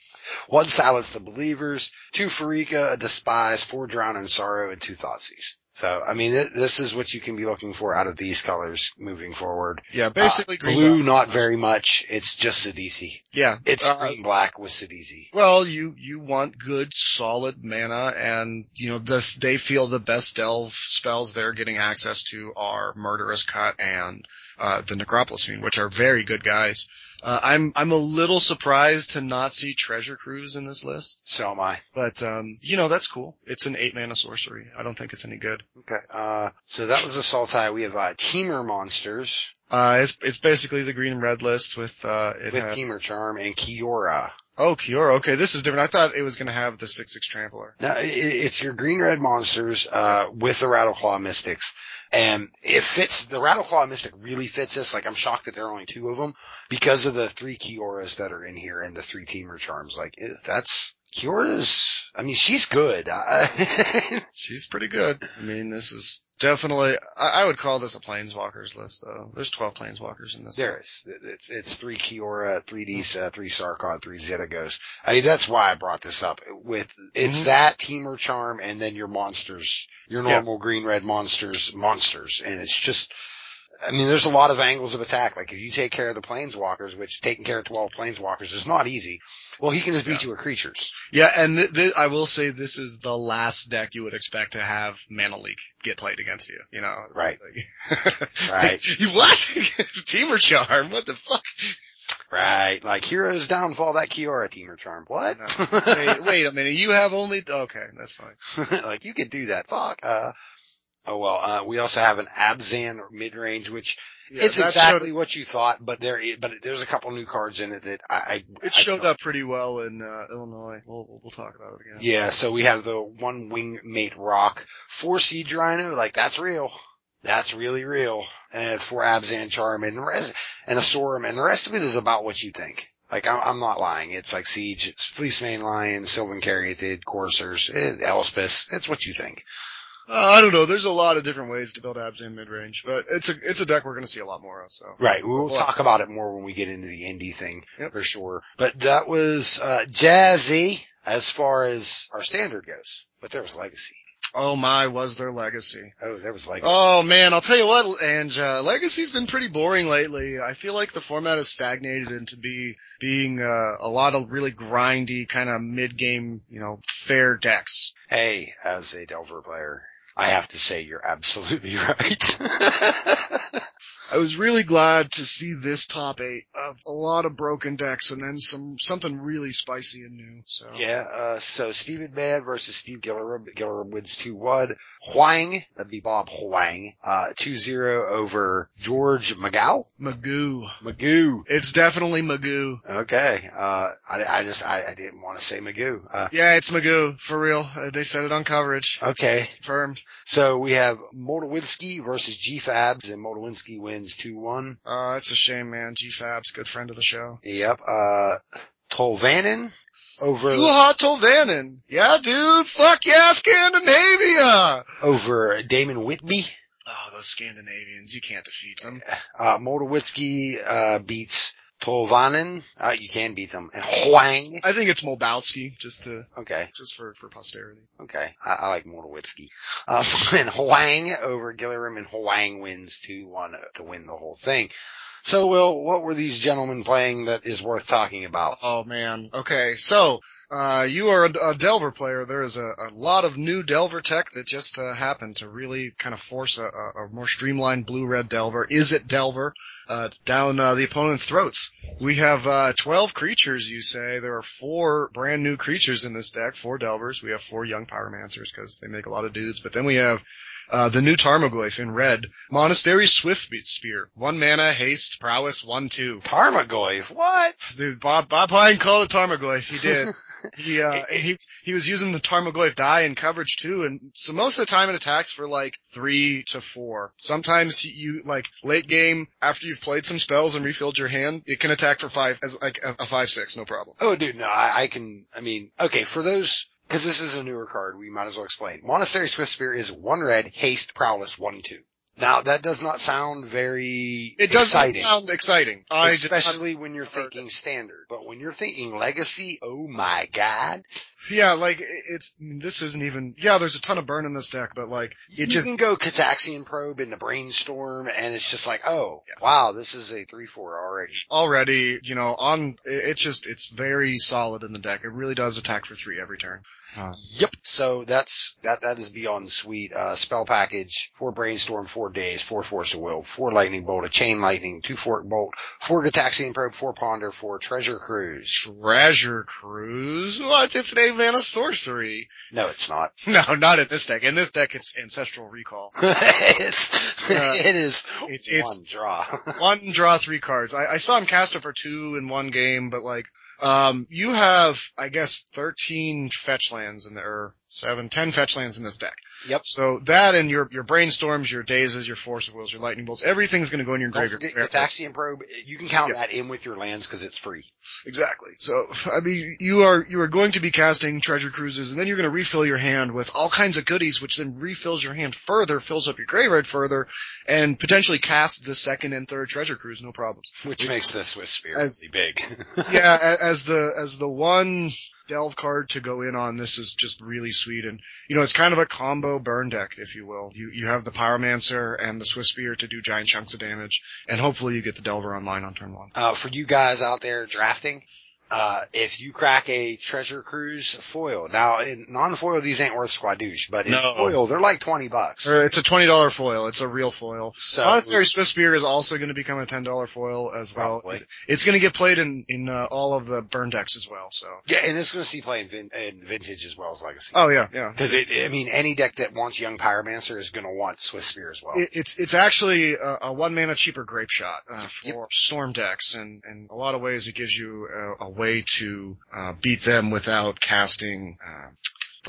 1 Silence the Believers, 2 Pharika, a Despise, 4 Drown in Sorrow, and 2 Thoughtseize. So, I mean, this is what you can be looking for out of these colors moving forward. Yeah, basically green. Blue, not very much. It's just Sidisi. Yeah. It's green-black with Sidisi. Well, you want good, solid mana, and, you know, they feel the best Delve spells they're getting access to are Murderous Cut and, the Necropolis Fiend, which are very good guys. I'm a little surprised to not see Treasure Cruise in this list. So am I. But, you know, that's cool. It's an 8-mana sorcery. I don't think it's any good. Okay. So that was a Sultai. We have, Teamer Monsters. It's basically the green and red list with Teamer Charm and Kiora. Oh, Kiora. Okay, this is different. I thought it was going to have the 6/6 Trampler. No, it's your green-red monsters, with the Rattleclaw Mystics. And it fits, the Rattleclaw Mystic really fits this. Like, I'm shocked that there are only 2 of them because of the 3 Kioras that are in here and the 3 Teamer Charms. Like, Kiora's, I mean, she's good. She's pretty good. I mean, this is definitely, I would call this a Planeswalkers list, though. There's 12 Planeswalkers in this. There is. It's 3 Kiora, 3 Disa, 3 Sarkon, 3 Xenagos. I mean, that's why I brought this up. It's that Teamer Charm and then your monsters, your normal green-red monsters. And it's just, I mean, there's a lot of angles of attack. Like, if you take care of the Planeswalkers, which taking care of 12 Planeswalkers is not easy, well, he can just beat you with creatures. Yeah, and I will say this is the last deck you would expect to have Mana Leak get played against you, you know? Right. Like, right. What? Teamer Charm? What the fuck? Right. Like, Heroes Downfall, that Kiora Teamer Charm. What? No. Wait a minute. You have only, okay, that's fine. Like, you could do that. Fuck. We also have an Abzan mid-range, which it's exactly what you thought, but there's a couple new cards in it that it showed up pretty well in, Illinois. We'll talk about it again. Yeah, so we have the 1 Wingmate Rock, 4 Siege Rhino, like, that's real. That's really real. For Abzan Charm and a Sorum, and the rest of it is about what you think. Like, I'm not lying. It's like Siege, it's Fleecemane Lion, Sylvan Caryatid, Coursers, Elspeth. It's what you think. I don't know. There's a lot of different ways to build Abzan mid-range, but it's a deck we're going to see a lot more of. So right, we'll talk about it more when we get into the indie thing for sure. But that was jazzy as far as our standard goes. But there was Legacy. Oh my, was there Legacy? Oh, there was Legacy. Oh man, I'll tell you what, Ange, Legacy's been pretty boring lately. I feel like the format has stagnated into being a lot of really grindy kind of mid-game, fair decks. Hey, as a Delver player, I have to say you're absolutely right. I was really glad to see this top 8 of a lot of broken decks and then something really spicy and new. So yeah, so Stephen Mann versus Steve Gillerum. Gillerum wins 2-1. Huang, that'd be Bob Huang, 2-0 over George Magoo. Magoo. It's definitely Magoo. Okay. I didn't want to say Magoo. Yeah, it's Magoo for real. They said it on coverage. Okay. It's confirmed. So we have Moldawinsky versus G-Fabs, and Moldawinsky wins 2-1. It's a shame, man. G-Fab's good friend of the show. Yep. Tolvanen over... Juha Tolvanen. Yeah, dude. Fuck yeah, Scandinavia! Over Damon Whitby. Oh, those Scandinavians. You can't defeat them. Moldawinsky, beats Tolvanen. You can beat them. And Huang. I think it's Moldavsky, just for posterity. Okay. I like Moldawinsky. And Huang over Gillerum, and Huang wins 2-1 to win the whole thing. So, Will, what were these gentlemen playing that is worth talking about? Oh man. Okay. So, you are a Delver player. There is a lot of new Delver tech that just happened to really kind of force a more streamlined blue-red Delver. Is it Delver? Down the opponent's throats. We have 12 creatures, you say. There are 4 brand new creatures in this deck, 4 Delvers. We have 4 young Pyromancers because they make a lot of dudes. But then we have the new Tarmogoyf in red. Monastery Swift Spear. 1 mana, haste, prowess, 1/2. Tarmogoyf? What? Dude, Bob Hine called it Tarmogoyf. He did. He was using the Tarmogoyf die in coverage too, and so most of the time it attacks for like 3 to 4. Sometimes you, like, late game, after you've played some spells and refilled your hand, it can attack for 5, as like a 5/6, no problem. Oh dude, no, okay, for those, because this is a newer card, we might as well explain. Monastery Swift Spear is 1 red, haste, prowess, 1/2. Now, that does not sound very It doesn't sound exciting. Especially when you're thinking standard. But when you're thinking legacy, oh my god. Yeah, like, this isn't even, there's a ton of burn in this deck, but like, you can go Cataxian Probe into Brainstorm, and it's just like, wow, this is a 3/4 already. Already, it's very solid in the deck. It really does attack for 3 every turn. Yep. So that is beyond sweet. Spell package, 4 Brainstorm, 4 Daze, 4 Force of Will, 4 Lightning Bolt, a Chain Lightning, 2 Fork Bolt, 4 Gataxian Probe, 4 Ponder, 4 Treasure Cruise. Treasure Cruise? What? It's an 8-mana sorcery. No, it's not. No, not in this deck. In this deck, it's Ancestral Recall. It is 1 draw. 1 draw 3 cards. I saw him cast it for 2 in 1 game, but like, you have, I guess, 13 fetch lands in there, or 10 fetch lands in this deck. Yep. So that and your Brainstorms, your Dazes, your Force of Wills, your Lightning Bolts, everything's gonna go in your graveyard. Gataxian Probe, you can count that in with your lands because it's free. Exactly. So, I mean, you are going to be casting Treasure Cruises, and then you're gonna refill your hand with all kinds of goodies, which then refills your hand further, fills up your graveyard further, and potentially casts the 2nd and 3rd Treasure Cruise, no problem. Which makes this Swift Spear really big. Yeah, as the one Delve card to go in on, this is just really sweet, and it's kind of a combo burn deck, if you will. You have the Pyromancer and the Swift Spear to do giant chunks of damage, and hopefully you get the Delver online on turn 1. For you guys out there drafting, if you crack a Treasure Cruise foil, now in non-foil these ain't worth squadouche, but in foil they're like $20. It's a $20 foil. It's a real foil. So Monastery Swift Spear is also going to become a $10 foil as well. Probably. It's going to get played in all of the burn decks as well. So yeah, and it's going to see play in Vintage as well as Legacy. Oh yeah. Because any deck that wants Young Pyromancer is going to want Swift Spear as well. It's actually a 1 mana cheaper Grape Shot for Storm decks, and in a lot of ways it gives you a way to beat them without casting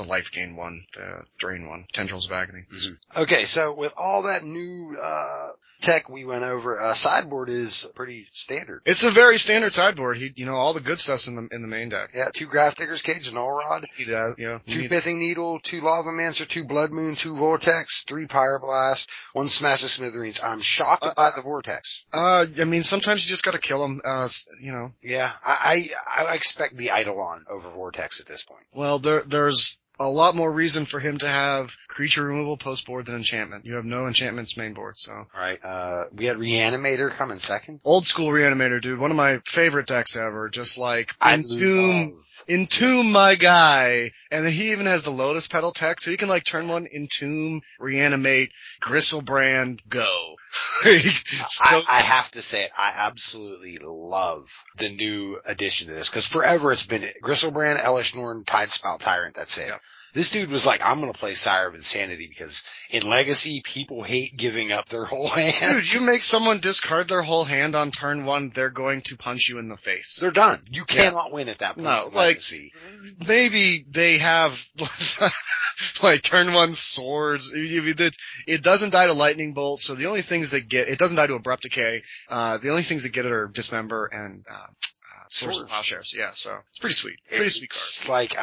the life gain one, the drain one, Tendrils of Agony. Mm-hmm. Okay, so with all that new tech we went over, sideboard is pretty standard. It's a very standard sideboard. All the good stuff's in the main deck. Yeah, 2 Graph Digger's Cage, an Null Rod, 2 Pithing Needle, 2 Lavamancer, 2 Blood Moon, 2 Vortex, 3 Pyroblast, 1 Smash of Smithereens. I'm shocked by the Vortex. Sometimes you just gotta kill them, Yeah, I expect the Eidolon over Vortex at this point. Well, there's a lot more reason for him to have creature removal post board than enchantment. You have no enchantments main board, so. Alright, we had Reanimator come in second. Old school Reanimator, dude. One of my favorite decks ever. Just like, Entomb my guy. And then he even has the Lotus Petal tech, so you can like turn one, Entomb, Reanimate, Gristlebrand, go. I have to say it. I absolutely love the new addition to this, because forever it's been Gristlebrand, Elesh Norn, Tidespout Tyrant, that's it. Yeah. This dude was like, I'm gonna play Sire of Insanity because in Legacy, people hate giving up their whole hand. Dude, you make someone discard their whole hand on turn 1, they're going to punch you in the face. They're done. You cannot win at that point. No, in Legacy. Maybe they have, like, turn 1 swords. It doesn't die to Lightning Bolt, so the only things that it doesn't die to Abrupt Decay. The only things that get it are Dismember and, Source of Plowshares, yeah, so it's pretty sweet. Pretty sweet card. It's like,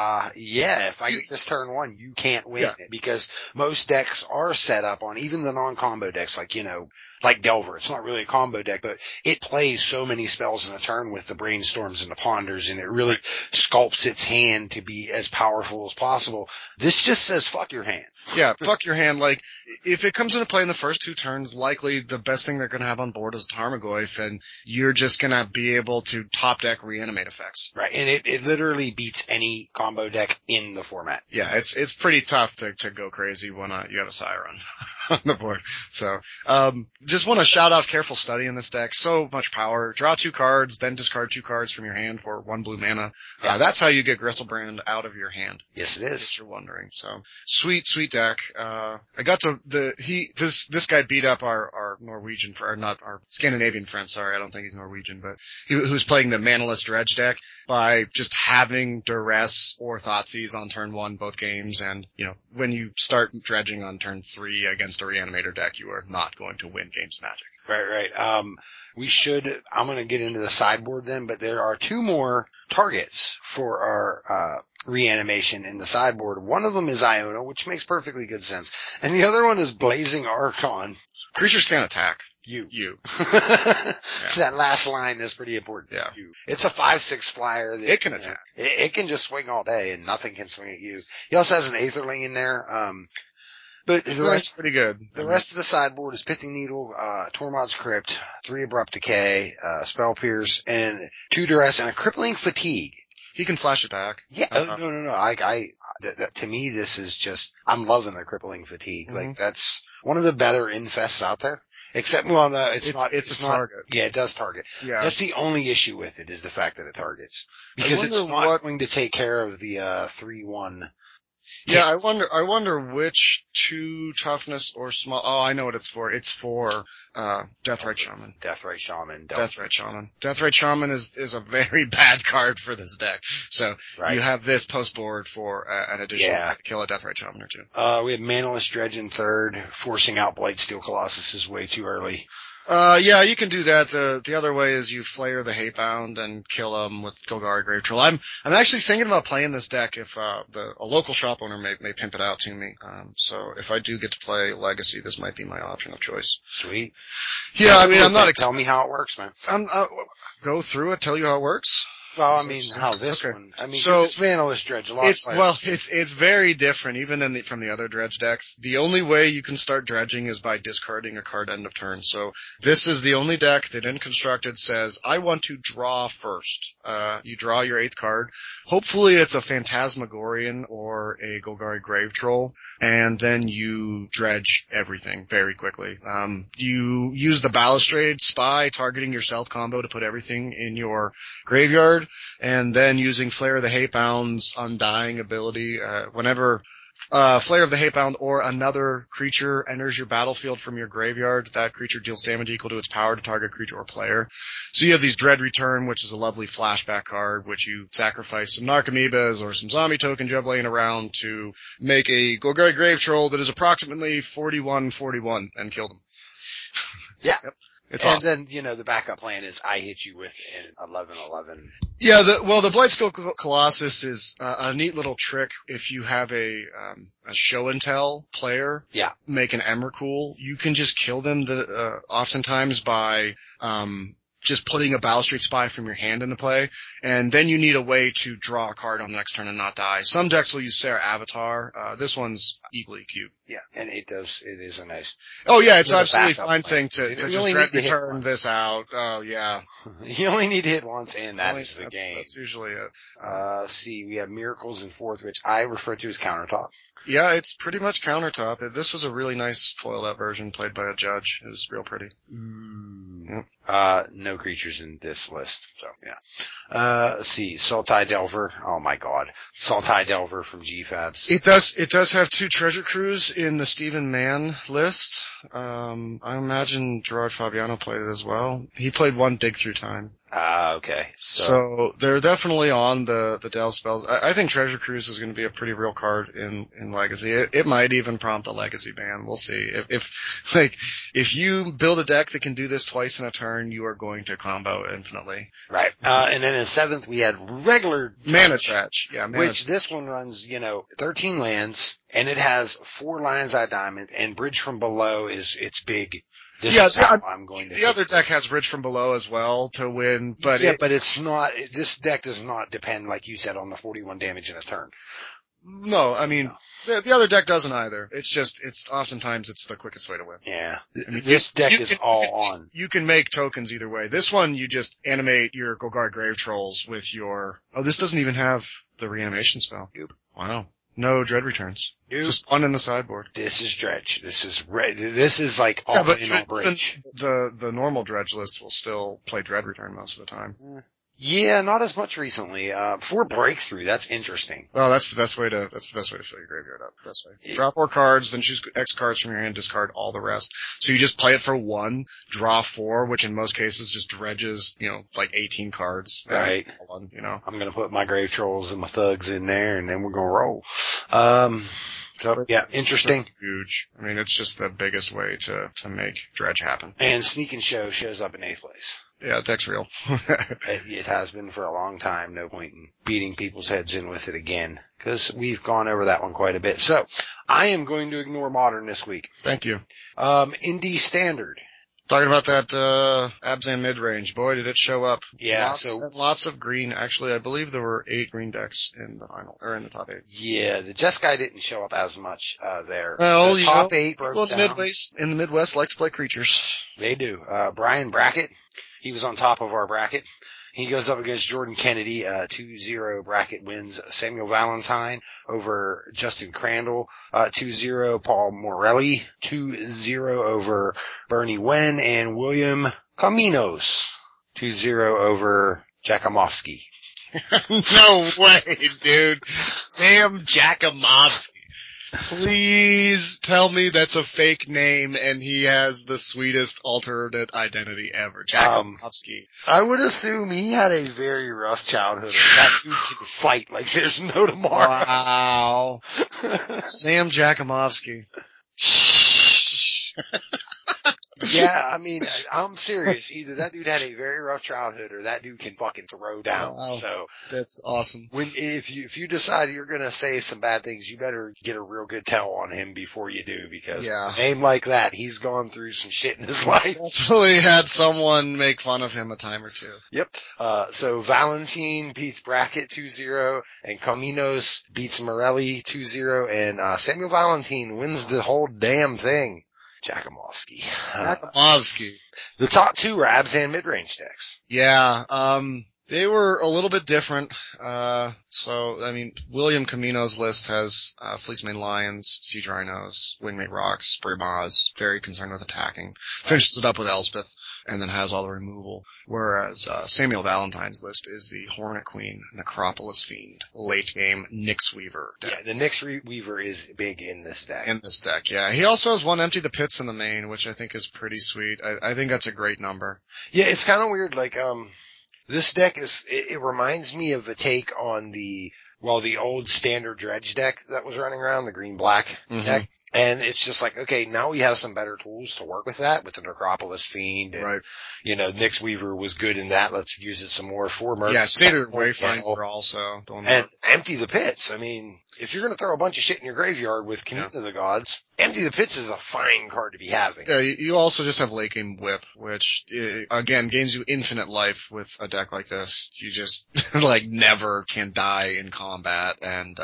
if I get this turn 1, you can't win it, because most decks are set up on, even the non-combo decks, like Delver. It's not really a combo deck, but it plays so many spells in a turn with the Brainstorms and the Ponders, and it really sculpts its hand to be as powerful as possible. This just says fuck your hand. Yeah, fuck your hand. Like, if it comes into play in the first 2 turns, likely the best thing they're gonna have on board is Tarmogoyf, and you're just gonna be able to top deck Reanimate effects. Right, and it literally beats any combo deck in the format. Yeah, it's pretty tough to go crazy when you have a Sire on the board. So, just want to shout out Careful Study in this deck. So much power. Draw 2 cards, then discard 2 cards from your hand for 1 blue mana. That's how you get Gristlebrand out of your hand. Yes, it is. If you're wondering. So, sweet deck. I got this guy beat up our Norwegian, not our Scandinavian friend, sorry, I don't think he's Norwegian, but who's playing the Manaless Dredge deck by just having Duress or Thoughtseize on turn 1 both games, and, when you start dredging on turn 3 against a Reanimator deck, you are not going to win games Magic. Right. I'm gonna get into the sideboard then, but there are 2 more targets for our, reanimation in the sideboard. One of them is Iona, which makes perfectly good sense. And the other one is Blazing Archon. Creatures can't attack. You. That last line is pretty important. Yeah. You. It's a 5/6 flyer. It can attack. It can just swing all day and nothing can swing at you. He also has an Aetherling in there. But the rest pretty good. The rest of the sideboard is Pithing Needle, Tormod's Crypt, 3 Abrupt Decay, Spell Pierce, and 2 Duress, and a Crippling Fatigue. He can flash it back. Yeah, no. To me, this is just, I'm loving the Crippling Fatigue. Mm-hmm. Like, that's one of the better infests out there. Except, it's a target. Yeah, it does target. Yeah. That's the only issue with it, is the fact that it targets. Because it's not going to take care of the, 3/1. Yeah, I wonder which 2 toughness or small. Oh, I know what it's for. It's for Deathrite Shaman. Deathrite Shaman. Deathrite Shaman is a very bad card for this deck. So you have this post board for an addition to kill a Deathrite Shaman or 2. We have Manaless Dredge in third. Forcing out Blightsteel Colossus is way too early. Yeah, you can do that. The other way is you Flayer the Hatebound and kill him with Golgari Grave Troll. I'm actually thinking about playing this deck if a local shop owner may pimp it out to me. So if I do get to play Legacy, this might be my option of choice. Sweet. Yeah, I mean, I'm not Tell me how it works, man. Go through it, tell you how it works. Well, I mean, how this one? I mean, so, it's Manaless Dredge. It's very different, even from the other Dredge decks. The only way you can start dredging is by discarding a card end of turn. So this is the only deck that in Constructed says, I want to draw first. You draw your 8th card. Hopefully it's a Phantasmagorian or a Golgari Grave Troll, and then you dredge everything very quickly. You use the Balustrade Spy targeting your Stealth combo to put everything in your graveyard, and then using Flare the Hatebound's Undying ability, whenever Flare of the Hatebound or another creature enters your battlefield from your graveyard. That creature deals damage equal to its power to target creature or player. So you have these Dread Return, which is a lovely flashback card, which you sacrifice some Narcomoebas or some zombie tokens you have laying around to make a Golgari Grave Troll that is approximately 41/41 and kill them. Yeah. Yep. It's awesome. And then, the backup plan is I hit you with an 11/11. Yeah, the Blightskull Colossus is a neat little trick. If you have a show and tell player, yeah, make an Emrakul, you can just kill them oftentimes by just putting a Balustrade Spy from your hand into play, and then you need a way to draw a card on the next turn and not die. Some decks will use Sarah Avatar. This one's equally cute. Yeah, and it is a nice. Oh yeah, it's absolutely fine thing to just Dread Return this out. Oh yeah. You only need to hit once, and is the game. That's usually it. See, we have Miracles in fourth, which I refer to as countertop. Yeah, it's pretty much countertop. This was a really nice foiled out version played by a judge. It was real pretty. Yep. No creatures in this list, so yeah. Let's see, Sultai Delver. Oh my god. Sultai Delver from GFABs. It does have 2 Treasure Crews in the Stephen Mann list. I imagine Gerard Fabiano played it as well. He played 1 Dig Through Time. Okay. So they're definitely on the Del spells. I think Treasure Cruise is going to be a pretty real card in Legacy. It might even prompt a Legacy ban. We'll see. If you build a deck that can do this twice in a turn, you are going to combo infinitely. Right. And then in seventh we had regular Mana Dredge. Yeah, which this one runs, 13 lands, and it has 4 Lion's Eye Diamond, and Bridge from Below it's big. I'm going to. The other deck has Bridge from Below as well to win, but but it's not. This deck does not depend, like you said, on the 41 damage in a turn. No, I mean the other deck doesn't either. It's oftentimes it's the quickest way to win. Yeah, I mean, this deck is on. You can make tokens either way. This one you just animate your Golgari Grave Trolls with your. Oh, this doesn't even have the reanimation spell. Nope. Wow. No Dread Returns. Nope. Just 1 in the sideboard. This is Dredge. This is like all in on Bridge. The normal Dredge list will still play Dread Return most of the time. Yeah, not as much recently. For Breakthrough, that's interesting. Oh, that's the best way to fill your graveyard up. Best way. Yeah. Draw 4 cards, then choose X cards from your hand, discard all the rest. So you just play it for 1, draw 4, which in most cases just dredges, like 18 cards. Right. I'm gonna put my Grave Trolls and my Thugs in there, and then we're gonna roll. So, yeah, interesting. Huge. I mean, it's just the biggest way to make Dredge happen. And Sneak and Show shows up in 8th place. Yeah, deck's real. It has been for a long time. No point in beating people's heads in with it again, because we've gone over that one quite a bit. So, I am going to ignore Modern this week. Thank you. Indie Standard. Talking about that, Abzan mid-range. Boy, did it show up. Yeah, lots of green. Actually, I believe there were 8 green decks in the final, or in the top 8. Yeah, the Jeskai didn't show up as much, there. Well, the top 8 broke down. In the Midwest like to play creatures. They do. Brian Brackett, he was on top of our bracket. He goes up against Jordan Kennedy, 2-0 bracket wins Samuel Valentine over Justin Crandall, 2-0 Paul Morelli, 2-0 over Bernie Wen, and William Caminos, 2-0 over Jakomowski. No way, dude. Sam Jakomowski. Please tell me that's a fake name and he has the sweetest alternate identity ever. Jakomowski. I would assume he had a very rough childhood. That dude can fight like there's no tomorrow. Wow. Sam Jakomowski. Yeah, I mean, I'm serious. Either that dude had a very rough childhood or that dude can fucking throw down. Wow. So that's awesome. If you decide you're gonna say some bad things, you better get a real good tell on him before you do, because a name like that, he's gone through some shit in his life. Definitely had someone make fun of him a time or two. Yep. So Valentine beats Brackett 2-0 and Caminos beats Morelli 2-0 and Samuel Valentine wins the whole damn thing. Jakomowski. The top 2 were Abzan mid-range decks. Yeah, they were a little bit different. So, I mean, William Camino's list has, Fleecemane Lions, Siege Rhinos, Wingmate Rocks, Spray Maws, very concerned with attacking. Finishes it up with Elspeth. and then has all the removal. Whereas Samuel Valentine's list is the Hornet Queen, Necropolis Fiend, late game Nyx Weaver deck. Yeah, the Nyx Weaver is big in this deck. In this deck, yeah. He also has one Empty the Pits in the main, which I think is pretty sweet. I think that's a great number. Yeah, it's kind of weird. Like, this deck it reminds me of a take on the old standard dredge deck that was running around, the green-black deck. And it's just like, okay, now we have some better tools to work with that, with the Necropolis Fiend. And, right. Nyx Weaver was good in that. Let's use it some more for Merc. Yeah, Satyr Wayfinder also. And Empty the Pits. I mean, if you're going to throw a bunch of shit in your graveyard with Commune of the Gods, Empty the Pits is a fine card to be having. Yeah, you also just have late game Whip, which, again, gains you infinite life with a deck like this. You just, never can die in combat, and,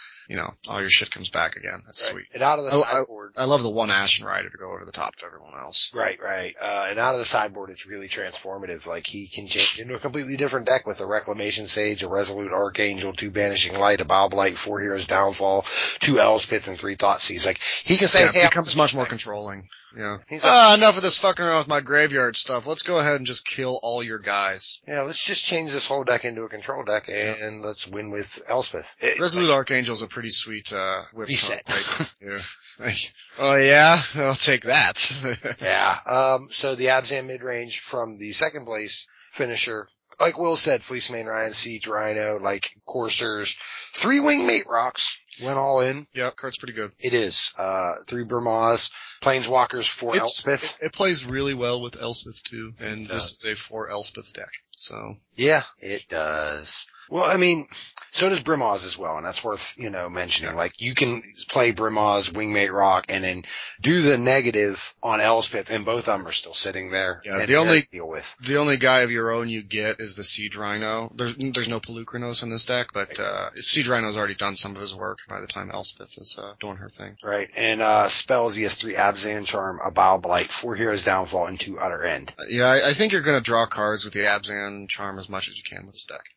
all your shit comes back again. That's sweet. And out of the sideboard. I love the one Ashen Rider to go over the top to everyone else. Right. And out of the sideboard, it's really transformative. Like, he can change into a completely different deck with a Reclamation Sage, a Resolute Archangel, 2 Banishing Light, a Baublight, 4 Heroes Downfall, 2 Elspeth, and 3 Thoughtseizes. Like, he can say, hey, it becomes much more controlling. Yeah. Enough of this fucking around with my graveyard stuff. Let's go ahead and just kill all your guys. Yeah, let's just change this whole deck into a control deck and let's win with Elspeth. Resolute Archangel's a pretty sweet, whip reset. Yeah. Oh yeah? I'll take that. Yeah. So the Abzan mid-range from the second place finisher, like Will said, Fleecemane Ryan, Siege Rhino, like Coursers, 3 Wingmate Rocks. Went all in. Yep, card's pretty good. It is. 3 Brimaz, Planeswalkers, 4 Elspeth. It plays really well with Elspeth too, and this is a 4 Elspeth deck, so. Yeah, it does. Well, I mean, so does Brimaz as well, and that's worth, mentioning. Like, you can play Brimaz, Wingmate Rock, and then do the negative on Elspeth, and both of them are still sitting there. Yeah, the only guy of your own you get is the Siege Rhino. There's no Pelucranos in this deck, but, Siege Rhino's already done some of his work by the time Elspeth is, doing her thing. Right, and, spells, he has 3 Abzan Charm, a Baublight, 4 Heroes Downfall, and 2 Utter End. Yeah, I think you're gonna draw cards with the Abzan Charm as much as you can with this deck.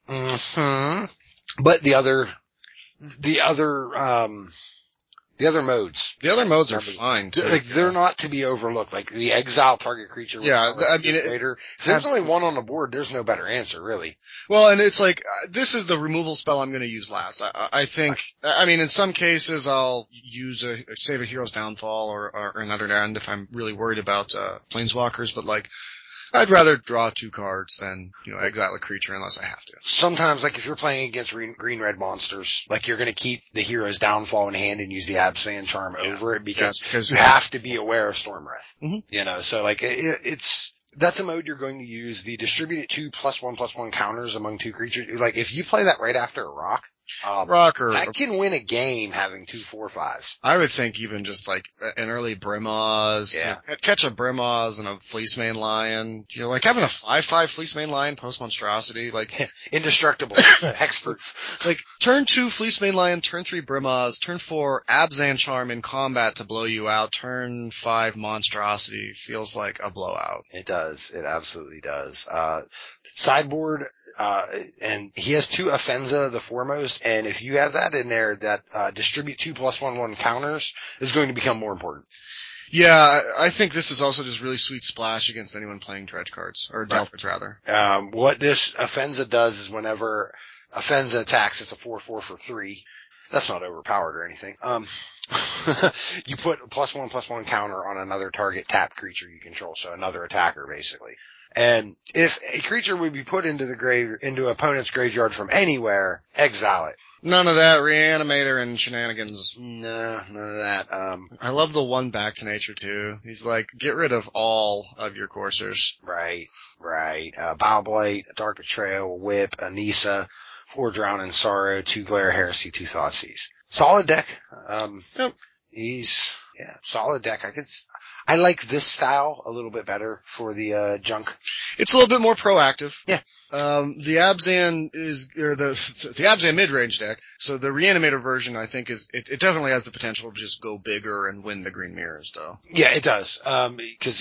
But the other modes. The other modes are fine too. Like, they're not to be overlooked. Like, the exile target creature. Yeah, I mean, if there's only one on the board, there's no better answer, really. Well, and it's like, this is the removal spell I'm gonna use last. I think, I mean, in some cases I'll use save a Hero's Downfall or another end if I'm really worried about, Planeswalkers, but like, I'd rather draw 2 cards than, exile a creature unless I have to. Sometimes, like, if you're playing against green-red monsters, like, you're gonna keep the Hero's Downfall in hand and use the Abzan Charm over it because you have to be aware of Stormwrath. Mm-hmm. So like, that's a mode you're going to use. The distributed 2 +1/+1 counters among 2 creatures. Like, if you play that right after a rock, that can win a game having 2 4/5s. I would think even just like an early Brimaz, catch a Brimaz and a Fleecemane Lion. Like having a 5/5 Fleecemane Lion post Monstrosity, like indestructible, hexproof. Like turn 2 Fleecemane Lion, turn 3 Brimaz, turn 4 Abzan Charm in combat to blow you out, turn 5 Monstrosity feels like a blowout. It does. It absolutely does. Sideboard, and he has 2 Afenza, the foremost. And if you have that in there, that distribute 2 +1/1 counters is going to become more important. Yeah, I think this is also just really sweet splash against anyone playing dredge cards, or Delphids rather. What this Afenza does is whenever Afenza attacks, it's a 4/4 for 3. That's not overpowered or anything. You put a +1/+1 counter on another target tapped creature you control, so another attacker basically. And if a creature would be put into opponent's graveyard from anywhere, exile it. None of that Reanimator and shenanigans. No, none of that. I love the one back to nature too. He's like, get rid of all of your coursers. Right. Baublight, Dark Betrayal, Whip, Anissa, 4 Drown in Sorrow, 2 Glare Heresy, 2 Thoughtseize. Solid deck. Yep. Solid deck. I like this style a little bit better for the junk. It's a little bit more proactive. Yeah. The Abzan the Abzan mid-range deck. So the Reanimator version, I think, it definitely has the potential to just go bigger and win the Green Mirrors, though. Yeah, it does. Because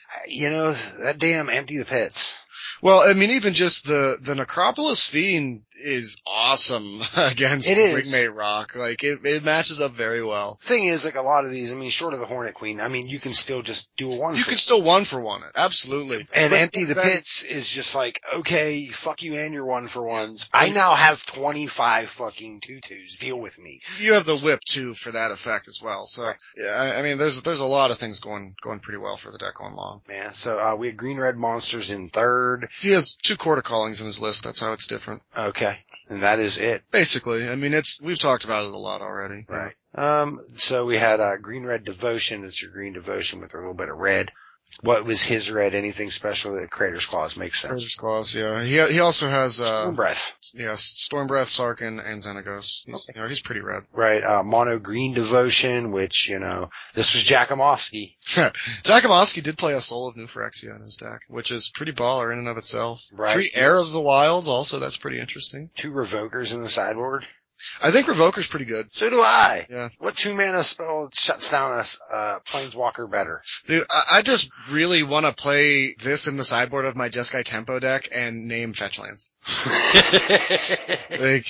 that damn Empty the Pits. Well, I mean, even just the Necropolis Fiend is awesome against It is. Wingmate Rock. Like, it matches up very well. Thing is, like a lot of these, I mean, short of the Hornet Queen, I mean, you can still just do a one You for can still 1-for-1 it. Absolutely. And But Empty the then- Pits is just like, okay, fuck you and your one for ones. I now have 25 fucking tutus. Deal with me. You have the whip too for that effect as well. So, yeah, I mean, there's a lot of things going pretty well for the deck going long. Yeah, so, we had Green Red Monsters in third. He has 2 Quarter Callings in his list. That's how it's different. Okay. And that is it. Basically. I mean, we've talked about it a lot already. Right. So we had, Green Red Devotion. It's your green devotion with a little bit of red. What was his red? Anything special? The Crater's Claws makes sense. Crater's Claws, yeah. He also has, Storm Breath. Yes, Storm Breath, Sarkin, and Xenagos. He's pretty red. Right, Mono Green Devotion, which, this was Jackimowski. Jackimowski did play a Soul of New Phyrexia in his deck, which is pretty baller in and of itself. Right. 3 Heir of the Wilds, also, that's pretty interesting. 2 Revokers in the sideboard. I think Revoker's pretty good. So do I. Yeah. What 2-mana spell shuts down a Planeswalker better? Dude, I just really want to play this in the sideboard of my Jeskai Tempo deck and name Fetchlands. Like,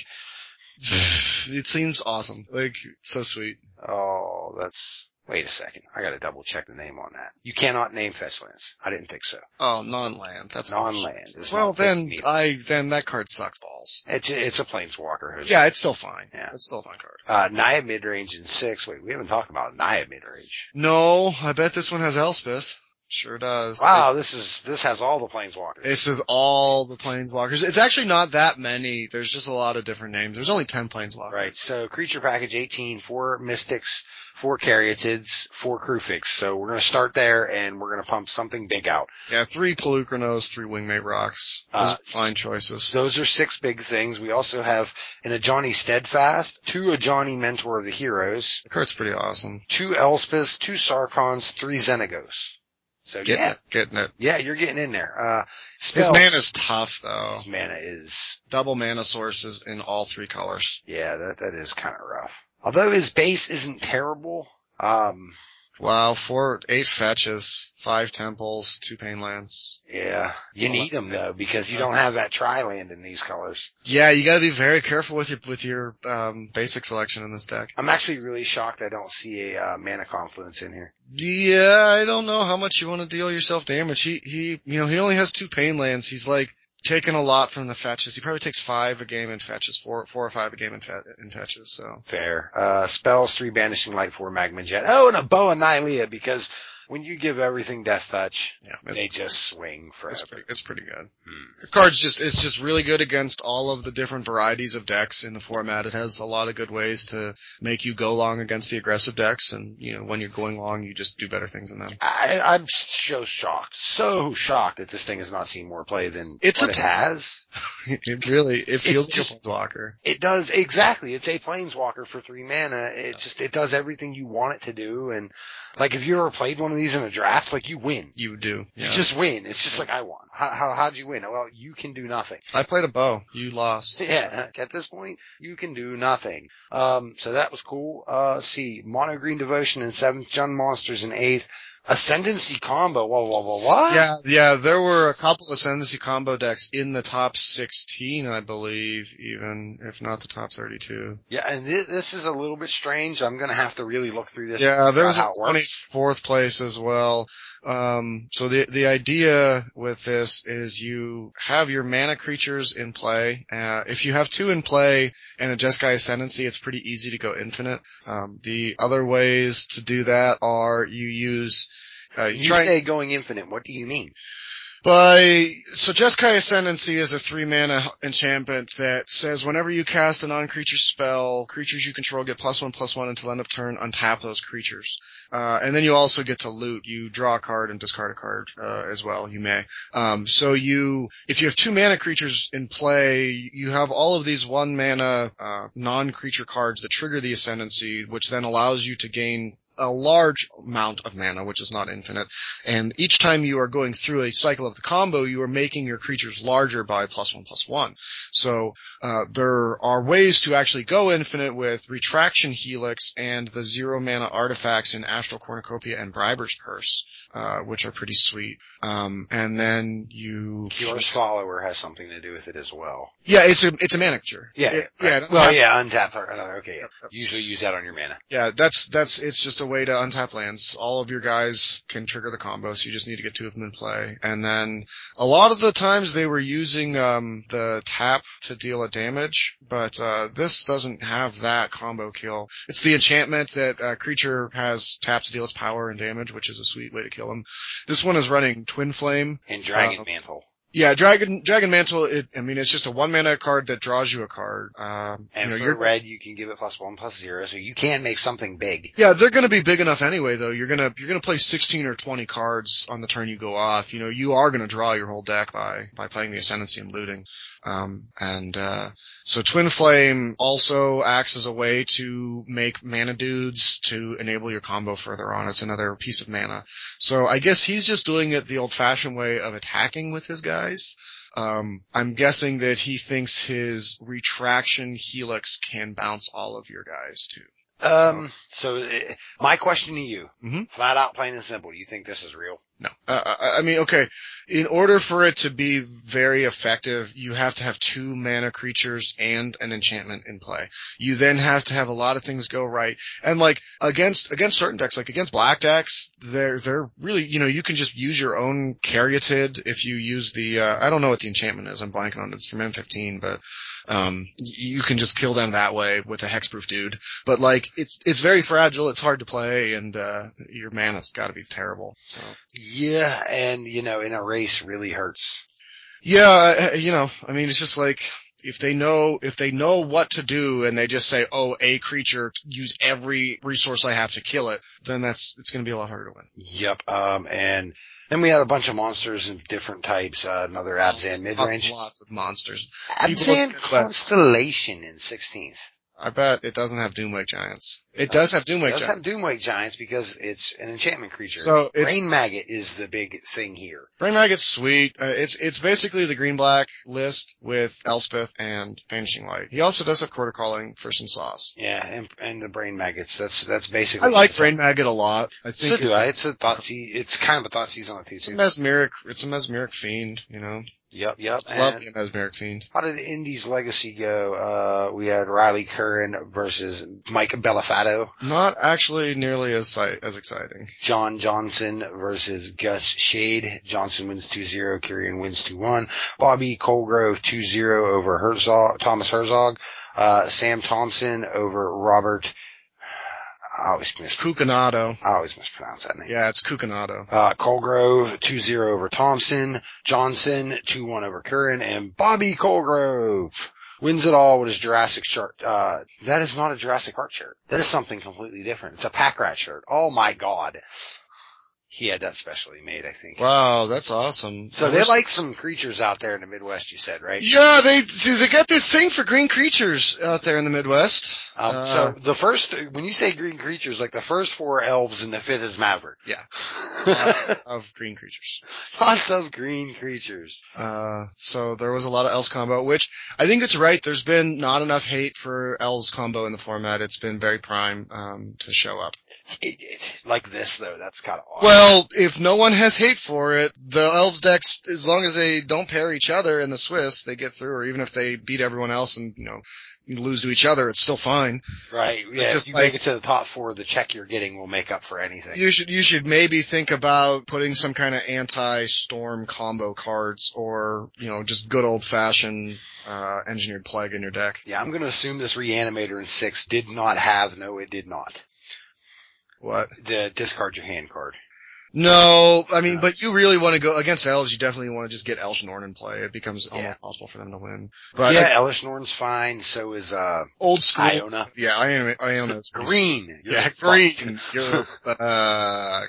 it seems awesome. Like, so sweet. Oh, wait a second. I gotta double check the name on that. You cannot name Fetchlands. I didn't think so. Oh, non-land. That's non-land. Well, then that card sucks balls. It's a Planeswalker. Yeah, it's still fine. Yeah. It's still a fine card. Naya midrange in 6. Wait, we haven't talked about Naya midrange. No, I bet this one has Elspeth. Sure does. Wow, this has all the Planeswalkers. This is all the Planeswalkers. It's actually not that many. There's just a lot of different names. There's only 10 Planeswalkers. Right. So creature package 18, 4 Mystics, 4 Caryatids, 4 Kruphix. So we're gonna start there and we're gonna pump something big out. Yeah, 3 Pelucranos, 3 Wingmate Rocks. Those are fine choices. Those are 6 big things. We also have an Ajani Steadfast, 2 Ajani Mentor of the Heroes. The card's pretty awesome. 2 Elspeths, 2 Sarkons, 3 Xenagos. So getting it. Yeah, you're getting in there. His mana's tough though. His mana is double mana sources in all 3 colors. Yeah, that is kind of rough. Although his base isn't terrible. Wow, 8 fetches, 5 temples, 2 painlands. Yeah. You need them though, because you don't have that tri-land in these colors. Yeah, you gotta be very careful with your basic selection in this deck. I'm actually really shocked I don't see a mana confluence in here. Yeah, I don't know how much you want to deal yourself damage. He only has 2 painlands. He's like taking a lot from the fetches. He probably takes 5 a game in fetches, 4 or 5 a game in fetches, so. Fair. Spells, 3 Banishing Light, 4 Magma Jet. Oh, and a Boa Nylea, because when you give everything Death Touch, they just swing forever. It's pretty good. The card's it's just really good against all of the different varieties of decks in the format. It has a lot of good ways to make you go long against the aggressive decks, and, when you're going long, you just do better things in them. I'm so shocked that this thing has not seen more play than it has. It feels like a Planeswalker. It does, exactly. It's a Planeswalker for 3 mana. It does everything you want it to do, and, like, if you ever played one of these in a draft, like, you win. You do. Yeah. You just win. It's just like, I won. How'd you win? Well, you can do nothing. I played a bow. You lost. Yeah, at this point, you can do nothing. So that was cool. See, Mono Green Devotion in 7th, Jund Monsters in 8th, Ascendancy combo. What? Yeah, there were a couple Ascendancy combo decks in the top 16, I believe, even, if not the top 32. Yeah, and this is a little bit strange. I'm gonna have to really look through this. Yeah, there was a 24th place as well. So the idea with this is you have your mana creatures in play. If you have 2 in play and a Jeskai Ascendancy, it's pretty easy to go infinite. The other ways to do that are you use, you say going infinite, what do you mean? So Jeskai Ascendancy is a 3 mana enchantment that says whenever you cast a non-creature spell, creatures you control get +1/+1 until end of turn, untap those creatures. And then you also get to loot. You draw a card and discard a card, as well. You may. So if you have 2 mana creatures in play, you have all of these 1 mana, non-creature cards that trigger the Ascendancy, which then allows you to gain a large amount of mana, which is not infinite. And each time you are going through a cycle of the combo, you are making your creatures larger by +1/+1. So there are ways to actually go infinite with Retraction Helix and the 0 mana artifacts in Astral Cornucopia and Briber's Purse, which are pretty sweet. And then Kior's Follower has something to do with it as well. Yeah, it's a mana creature. Yeah, untap. Okay, yeah. Usually use that on your mana. Yeah, it's just a way to untap lands. All of your guys can trigger the combo, so you just need to get 2 of them in play. And then a lot of the times they were using the tap to deal a damage, but this doesn't have that combo kill. It's the enchantment that creature has tap to deal its power and damage, which is a sweet way to kill him. This one is running Twin Flame and Dragon Mantle. Yeah, Dragon Mantle, it's just a 1 mana card that draws you a card. And for red, you can give it +1/+0, so you can make something big. Yeah, they're gonna be big enough anyway, though. You're gonna play 16 or 20 cards on the turn you go off. You are gonna draw your whole deck by playing the Ascendancy and looting. So Twin Flame also acts as a way to make mana dudes to enable your combo further on. It's another piece of mana. So I guess he's just doing it the old-fashioned way of attacking with his guys. I'm guessing that he thinks his Retraction Helix can bounce all of your guys too. My question to you, flat out, plain and simple, do you think this is real? No. Okay. In order for it to be very effective, you have to have 2 mana creatures and an enchantment in play. You then have to have a lot of things go right. And against certain decks, like against black decks, they're really, you can just use your own Caryatid if you use the, I don't know what the enchantment is. I'm blanking on it. It's from M15, but you can just kill them that way with a hexproof dude. But it's very fragile, it's hard to play, and your mana's gotta be terrible. So. Yeah, and in a race really hurts. Yeah, it's just if they know what to do and they just say, a creature, use every resource I have to kill it, then it's gonna be a lot harder to win. Yep, and then we had a bunch of monsters in different types, another Abzan midrange. Lots of monsters. Abzan Constellation in 16th. I bet it doesn't have Doomwake Giants. It does have Doomwake Giants. It does have Doomwake Giants because it's an enchantment creature. So Brain Maggot is the big thing here. Brain Maggot's sweet. It's basically the green-black list with Elspeth and Vanishing Light. He also does have Quarter Calling for some sauce. Yeah, and the Brain Maggots. That's basically. I like Brain Maggot a lot. So do I. It's a Thoughtseize. It's kind of a Thoughtseize on a T2. It's a mesmeric fiend, Yep. I love the Mesmeric Fiend. How did Indy's Legacy go? We had Riley Curran versus Mike Bellafato. Not actually nearly as exciting. John Johnson versus Gus Shade. Johnson wins 2-0. Kieran wins 2-1. Bobby Colgrove 2-0 over Thomas Herzog. Sam Thompson over Robert. I always mispronounce that name. Yeah, it's Cucinato. Colgrove 2-0 over Thompson. Johnson 2-1 over Curran, and Bobby Colgrove wins it all with his Jurassic shirt. That is not a Jurassic Park shirt. That is something completely different. It's a Pack Rat shirt. Oh my god. He had that specially made, I think. Wow, that's awesome. So they like some creatures out there in the Midwest, you said, right? Yeah, they got this thing for green creatures out there in the Midwest. So when you say green creatures, the first 4 elves and the 5th is Maverick. Yeah. Lots of green creatures. Lots of green creatures. So there was a lot of elves combo, which I think it's right. There's been not enough hate for elves combo in the format. It's been very prime, to show up. Like this though, that's kind of odd. Well, if no one has hate for it, the elves decks, as long as they don't pair each other in the Swiss, they get through, or even if they beat everyone else and, lose to each other, it's still fine. Right. Yeah. If you make it to the top 4, the check you're getting will make up for anything. You should maybe think about putting some kind of anti-storm combo cards or, just good old fashioned, engineered plague in your deck. Yeah, I'm gonna assume this Reanimator in 6 did not have, no, it did not. What? The discard your hand card. No, but you really want to go against elves. You definitely want to just get Elesh Norn in play. It becomes almost possible for them to win. But Elesh Norn's fine. So is old school Iona. Yeah, Iona is green. Green. You're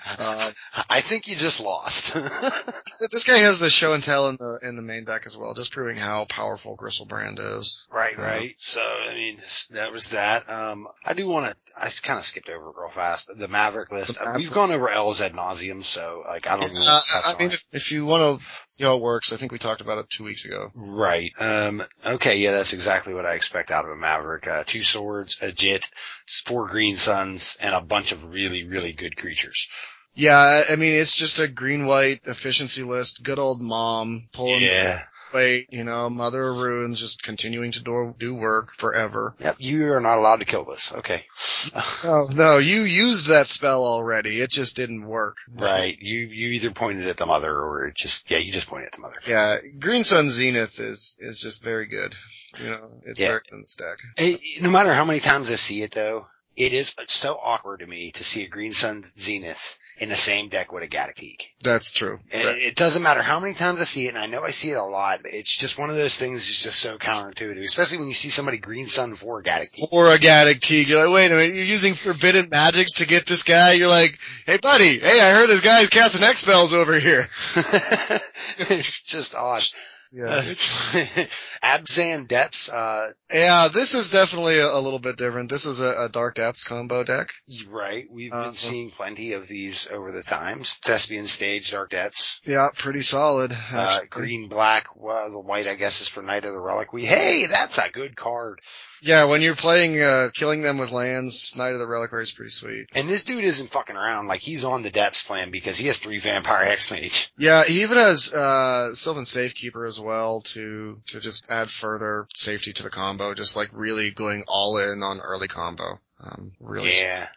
I think you just lost. This guy has the show and tell in the main deck as well, just proving how powerful Gristlebrand is. Right. So, I mean, that was that. I do want to, I kind of skipped over it real fast. The Maverick list. We've gone over L's ad nauseum, so, like, I don't even know. I mean, if you want to see how it works, I think we talked about it 2 weeks ago. Right. Okay, yeah, that's exactly what I expect out of a Maverick. 2 swords, a Jit, 4 green suns, and a bunch of really, really good creatures. Yeah, I mean, it's just a green-white efficiency list. Good old mom pulling weight, Mother of Runes, just continuing to do work forever. Yep, you are not allowed to kill this. Okay. No, you used that spell already. It just didn't work. Right. You either pointed at the Mother or you just pointed at the Mother. Yeah, Green Sun Zenith is just very good. It's very good in this deck. No matter how many times I see it though, it is so awkward to me to see a Green Sun Zenith in the same deck with a Gatakeek. That's true. It doesn't matter how many times I see it, and I know I see it a lot, but it's just one of those things that's just so counterintuitive, especially when you see somebody Green Sun for a Gatakeek. For a Gatakeek. You're like, wait a minute, you're using forbidden magics to get this guy? You're like, hey buddy, I heard this guy's casting X spells over here. It's just odd. Yeah. Abzan Depths, yeah, this is definitely a little bit different. This is a Dark Depths combo deck. Right. We've been seeing plenty of these over the times. Thespian Stage, Dark Depths. Yeah, pretty solid. Green, black, the white I guess is for Knight of the Reliquary. Hey, that's a good card. Yeah, when you're playing, killing them with lands, Knight of the Reliquary is pretty sweet. And this dude isn't fucking around, like he's on the Depths plan because he has 3 Vampire Hexmage. Yeah, he even has, Sylvan Safekeeper as well to just add further safety to the combo, just like really going all in on early combo. Really. Yeah.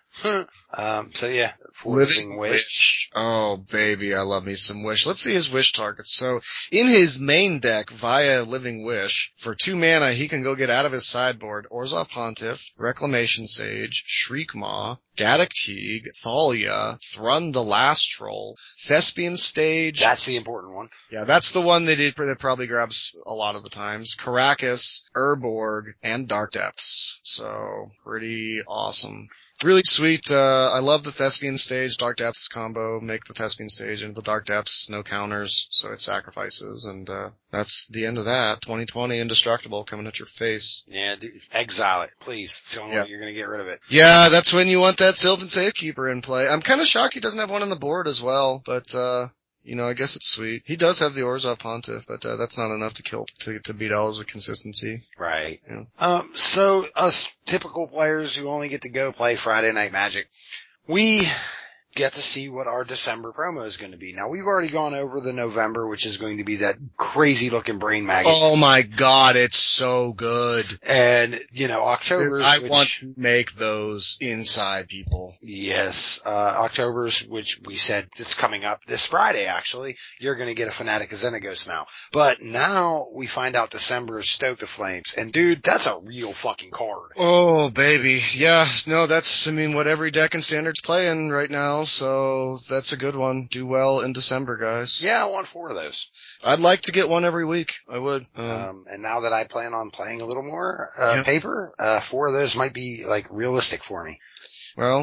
So yeah, Living Wish. Oh baby, I love me some Wish. Let's see his Wish targets. So in his main deck via Living Wish, for 2 mana he can go get out of his sideboard Orzhov Pontiff, Reclamation Sage, Shriekmaw, Gaddock Teague, Thalia, Thrun the Last Troll, Thespian Stage. That's the important one. Yeah, that's the one that probably grabs a lot of the times. Karakas, Urborg, and Dark Depths. So pretty awesome. Really sweet. I love the Thespian Stage, Dark Depths combo. Make the Thespian Stage into the Dark Depths, no counters, so it sacrifices, and that's the end of that. 2020 Indestructible coming at your face. Yeah, dude, exile it, please. It's the only way you're gonna get rid of it. Yeah, that's when you want that Sylvan Safekeeper in play. I'm kinda shocked he doesn't have one on the board as well, but I guess it's sweet. He does have the Orzhov Pontiff, but that's not enough to beat Elves with consistency. Right. Yeah. So us typical players who only get to go play Friday Night Magic, we get to see what our December promo is going to be. Now we've already gone over the November, which is going to be that crazy looking Brain Maggot. Oh my god, it's so good. And, October's. I want to make those inside people. Yes, October's, which we said it's coming up this Friday actually. You're going to get a Fanatic of Xenagos now. But now we find out December is Stoke the Flames. And dude, that's a real fucking card. Oh baby. Yeah, no, that's, what every deck in Standard's playing right now. So that's a good one. Do well in December, guys. Yeah, I want 4 of those. I'd like to get one every week. I would. And now that I plan on playing a little more paper, 4 of those might be like realistic for me. Well,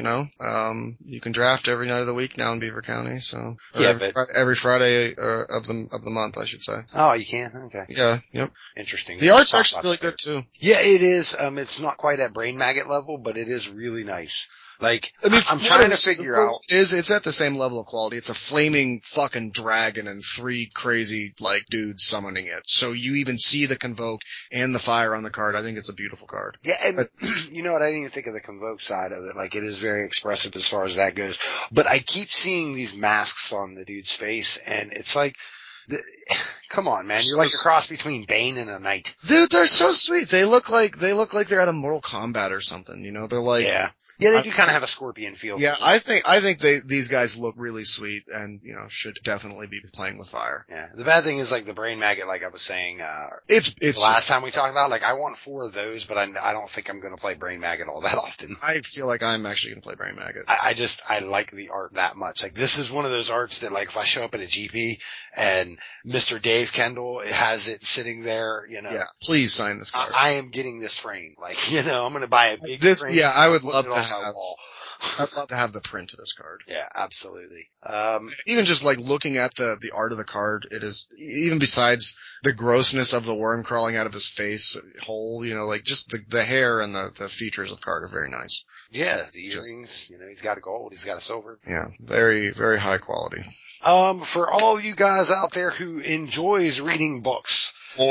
you can draft every night of the week now in Beaver County, so every Friday of the month, I should say. Oh, you can? Okay. Yeah. Yep. Interesting. The art's actually really good too. Yeah, it is. It's not quite at Brain Maggot level, but it is really nice. Like, I'm trying to figure out. It's at the same level of quality. It's a flaming fucking dragon and 3 crazy, dudes summoning it. So you even see the Convoke and the fire on the card. I think it's a beautiful card. Yeah, and you know what? I didn't even think of the Convoke side of it. Like, it is very expressive as far as that goes. But I keep seeing these masks on the dude's face, and it's like, come on, man. You're like a cross between Bane and a Knight. Dude, they're so sweet. They look like they're out of Mortal Kombat or something, They're like. Yeah, they do kind of have a Scorpion feel. Yeah, I think these guys look really sweet and, should definitely be playing with fire. Yeah. The bad thing is the Brain Maggot, like I was saying, it's the last time we talked about, I want 4 of those, but I don't think I'm going to play Brain Maggot all that often. I feel like I'm actually going to play Brain Maggot. I like the art that much. This is one of those arts that, if I show up at a GP and Mr. Dave Kendall has it sitting there, Yeah, please sign this card. I am getting this frame. I'm going to buy a big frame. Yeah, I would love to have. I'd love to have the print of this card. Yeah, absolutely. Even just like looking at the art of the card, it is, even besides the grossness of the worm crawling out of his face hole, like just the hair and the features of the card are very nice. Yeah, the earrings, he's got a gold, he's got a silver. Yeah, very, very high quality. For all of you guys out there who enjoys reading books,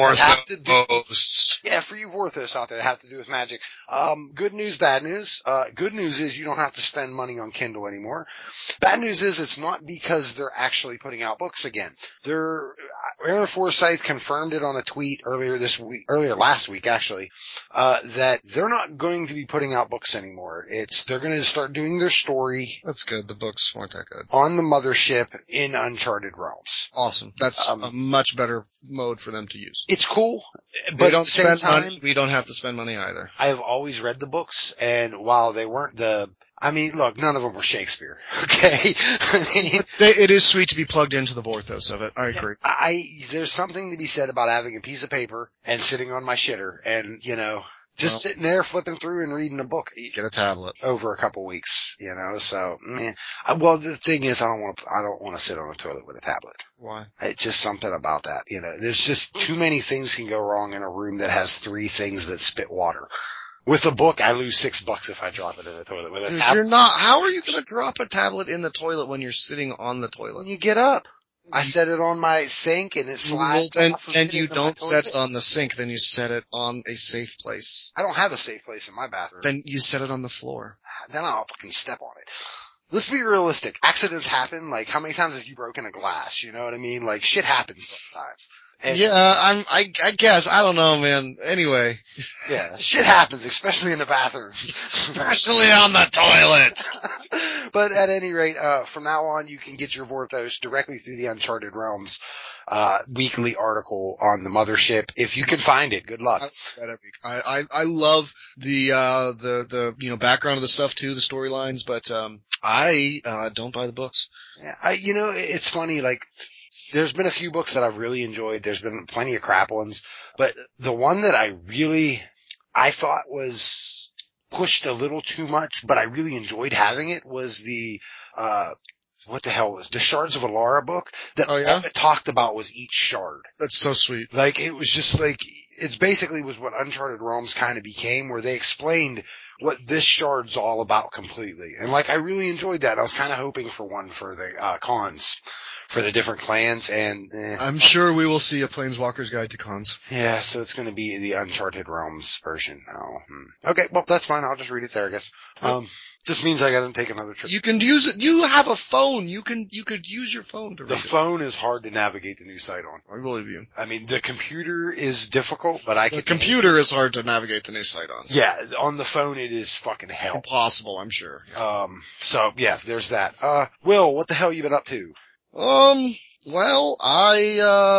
Vorthos. Yeah, for you Vorthos out there that have to do with magic. Good news, bad news. Good news is you don't have to spend money on Kindle anymore. Bad news is it's not because they're actually putting out books again. Aaron Forsythe confirmed it on a tweet earlier last week actually, that they're not going to be putting out books anymore. They're going to start doing their story. That's good. The books weren't that good. On the mothership in Uncharted Realms. Awesome. That's a much better mode for them to use. It's cool, but at the same time, money, we don't have to spend money either. I have always read the books, and while they weren't look, none of them were Shakespeare, okay? It is sweet to be plugged into the Vorthos of it. I agree. There's something to be said about having a piece of paper and sitting on my shitter and, just sitting there flipping through and reading a book. Get a tablet. Over a couple weeks, so, well, the thing is, I don't want to sit on a toilet with a tablet. Why? It's just something about that, there's just too many things can go wrong in a room that has 3 things that spit water. With a book, I lose $6 if I drop it in the toilet. With a tablet. How are you going to drop a tablet in the toilet when you're sitting on the toilet? When you get up. I set it on my sink and it slides off. And you don't set it on the sink, then you set it on a safe place. I don't have a safe place in my bathroom. Then you set it on the floor. Then I'll fucking step on it. Let's be realistic. Accidents happen. Like, how many times have you broken a glass? You know what I mean? Like, shit happens sometimes. And I guess. I don't know, man. Anyway. Yeah, shit happens, especially in the bathroom. Especially on the toilet. But at any rate, from now on, you can get your Vorthos directly through the Uncharted Realms, weekly article on the mothership. If you can find it, good luck. I love the background of the stuff too, the storylines, but, I don't buy the books. Yeah, it's funny, like, there's been a few books that I've really enjoyed. There's been plenty of crap ones, but the one that I thought was pushed a little too much, but I really enjoyed having it was the Shards of Alara book that all it talked about was each shard. That's so sweet. Like, it was just like, it's basically was what Uncharted Realms kind of became, where they explained what this shard's all about completely. And like, I really enjoyed that. I was kind of hoping for one for the, cons. For the different clans, and I'm sure we will see a Planeswalker's Guide to Cons. Yeah, so it's going to be the Uncharted Realms version now. Okay, well, that's fine. I'll just read it there, I guess. This means I got to take another trip. You can use it. You have a phone. You could use your phone to read it. The phone is hard to navigate the new site on. I believe you. I mean, the computer is difficult, but the computer is hard to navigate the new site on. Yeah, on the phone it is fucking hell. Impossible, I'm sure. So yeah, there's that. Will, what the hell you been up to? Well, I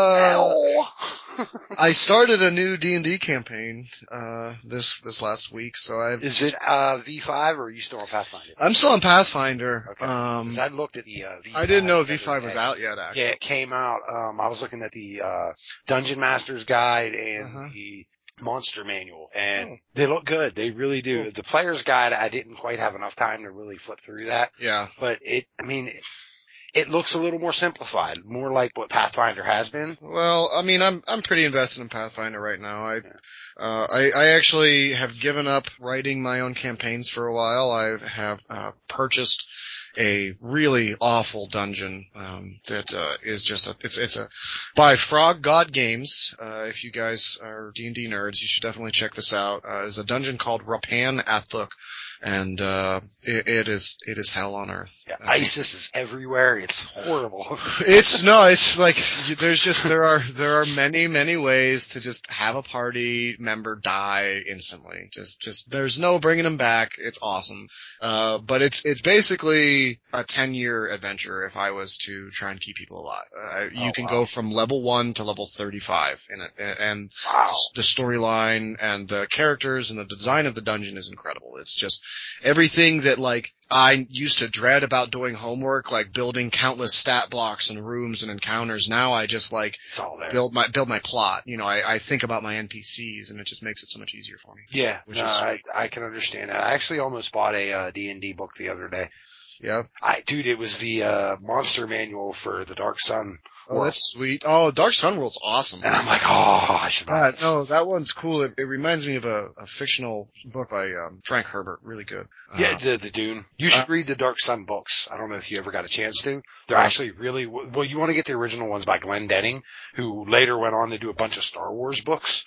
started a new D&D campaign, this last week, so Is it, V5 or are you still on Pathfinder? I'm still on Pathfinder. Okay. 'Cause I looked at the, V5. I didn't know V5 was out yet, actually. Yeah, it came out. I was looking at the, Dungeon Master's Guide and the Monster Manual, and they look good. They really do. Cool. The Player's Guide, I didn't quite have enough time to really flip through that. Yeah. But it looks a little more simplified, more like what Pathfinder has been. Well, I mean, I'm pretty invested in Pathfinder right now. I actually have given up writing my own campaigns for a while. I have, purchased a really awful dungeon, that, is just it's by Frog God Games. If you guys are D&D nerds, you should definitely check this out. It's a dungeon called Rapan Athuk. And, it is hell on earth. Yeah, ISIS is everywhere. It's horrible. It's like, there are many, many ways to just have a party member die instantly. Just, there's no bringing them back. It's awesome. But it's basically a 10-year adventure if I was to try and keep people alive. You can go from level 1 to level 35 in it. And the storyline and the characters and the design of the dungeon is incredible. It's just, everything that like I used to dread about doing homework, like building countless stat blocks and rooms and encounters. Now I just like It's all there. build my plot. You know, I think about my NPCs and it just makes it so much easier for me. Yeah, Which no, is- I can understand that. I actually almost bought a D&D book the other day. Yeah. Dude, it was the monster manual for the Dark Sun. Oh, that's sweet. Oh, Dark Sun World's awesome. And I'm like, oh, I should buy this. No, that one's cool. It reminds me of a fictional book by Frank Herbert. Really good. Yeah, the Dune. You should read the Dark Sun books. I don't know if you ever got a chance to. They're actually really, well, you want to get the original ones by Glenn Denning, who later went on to do a bunch of Star Wars books.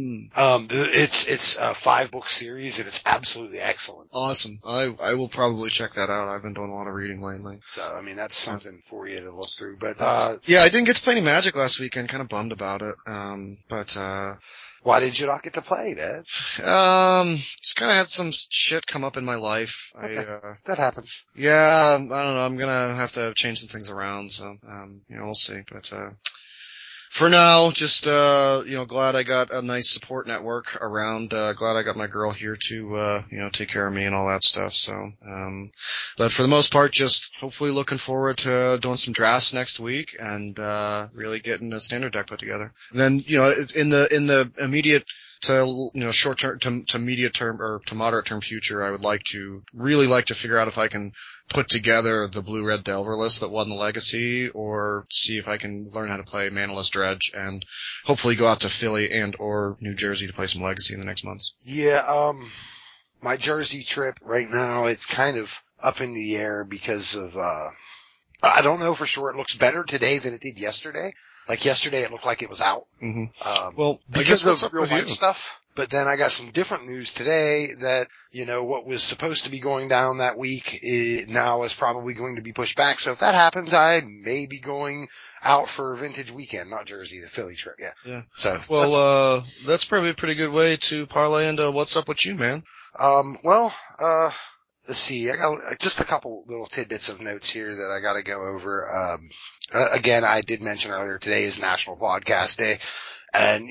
It's a 5-book series and it's absolutely excellent. Awesome. I will probably check that out. I've been doing a lot of reading lately. So, I mean, that's something for you to look through. But, yeah, I didn't get to play any Magic last weekend. Kind of bummed about it. Why did you not get to play, man? Just kind of had some shit come up in my life. Okay. That happens. Yeah, I don't know. I'm gonna have to change some things around. So, we'll see. But, for now, just, glad I got a nice support network around, glad I got my girl here to, take care of me and all that stuff. So, but for the most part, just hopefully looking forward to doing some drafts next week and, really getting a standard deck put together. And then, in the immediate to, short term, to medium term or to moderate term future, I would really like to figure out if I can put together the blue-red Delver list that won the Legacy, or see if I can learn how to play Manaless Dredge, and hopefully go out to Philly and or New Jersey to play some Legacy in the next months. Yeah, my Jersey trip right now, it's kind of up in the air because of, I don't know for sure. It looks better today than it did yesterday. Like yesterday, it looked like it was out. Well, because of real life stuff. But then I got some different news today that, what was supposed to be going down that week now is probably going to be pushed back. So if that happens, I may be going out for Vintage Weekend, not Jersey, the Philly trip. Yeah. So. Well, that's probably a pretty good way to parlay into what's up with you, man. Let's see. I got just a couple little tidbits of notes here that I got to go over. Again, I did mention earlier today is National Podcast Day. And,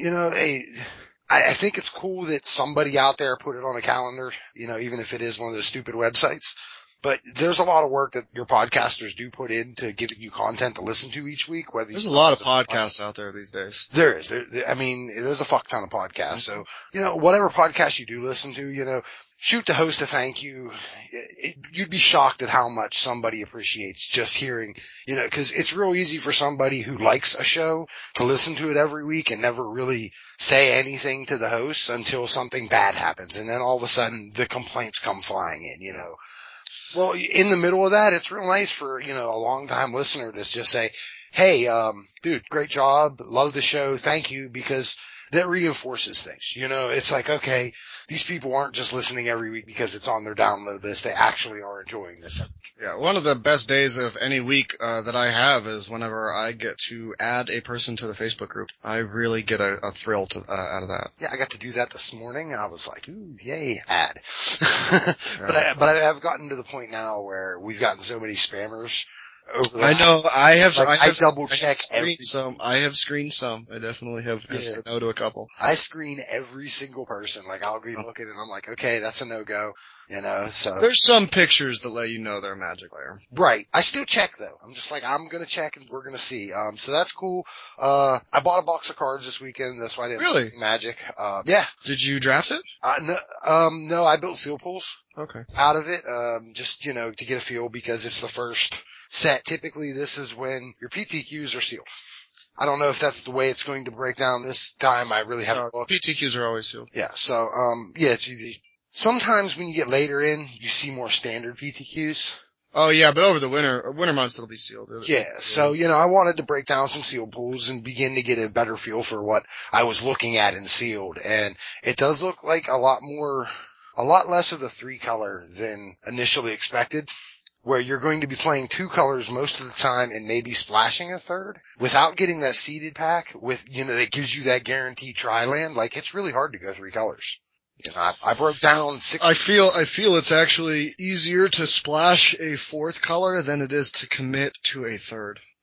I think it's cool that somebody out there put it on a calendar, even if it is one of those stupid websites. But there's a lot of work that your podcasters do put into giving you content to listen to each week. There's a lot of podcasts out there these days. There is. There's a fuck ton of podcasts. So, whatever podcast you do listen to, shoot the host a thank you. You'd be shocked at how much somebody appreciates just hearing, cause it's real easy for somebody who likes a show to listen to it every week and never really say anything to the hosts until something bad happens. And then all of a sudden the complaints come flying in, Well, in the middle of that, it's real nice for, a long time listener to just say, hey, dude, great job. Love the show. Thank you. Because that reinforces things. It's like, okay, these people aren't just listening every week because it's on their download list. They actually are enjoying this. Yeah, one of the best days of any week that I have is whenever I get to add a person to the Facebook group. I really get a thrill out of that. Yeah, I got to do that this morning. I was like, ooh, yay, add. But I have gotten to the point now where we've gotten so many spammers. I know. I have double check some. I have screened some. I definitely have said no to a couple. I screen every single person. Like I'll be looking and I'm like, okay, that's a no-go. So there's some pictures that let you know they're a Magic player. Right. I still check though. I'm just like, I'm gonna check and we're gonna see. So that's cool. I bought a box of cards this weekend. That's why I didn't really Magic. Yeah. Did you draft it? No, I built seal pools. Okay. Out of it, just, to get a feel because it's the first set. Typically this is when your PTQs are sealed. I don't know if that's the way it's going to break down this time. I really haven't looked. PTQs are always sealed. Yeah. So, sometimes when you get later in, you see more standard PTQs. Oh yeah, but over the winter months it'll be sealed. Yeah. So, I wanted to break down some sealed pools and begin to get a better feel for what I was looking at in sealed. And it does look like a lot less of the 3-color than initially expected, where you're going to be playing 2 colors most of the time and maybe splashing a 3rd without getting that seeded pack with, that gives you that guaranteed tri-land. Like, it's really hard to go 3 colors. I broke down 6. I feel it's actually easier to splash a 4th color than it is to commit to a 3rd.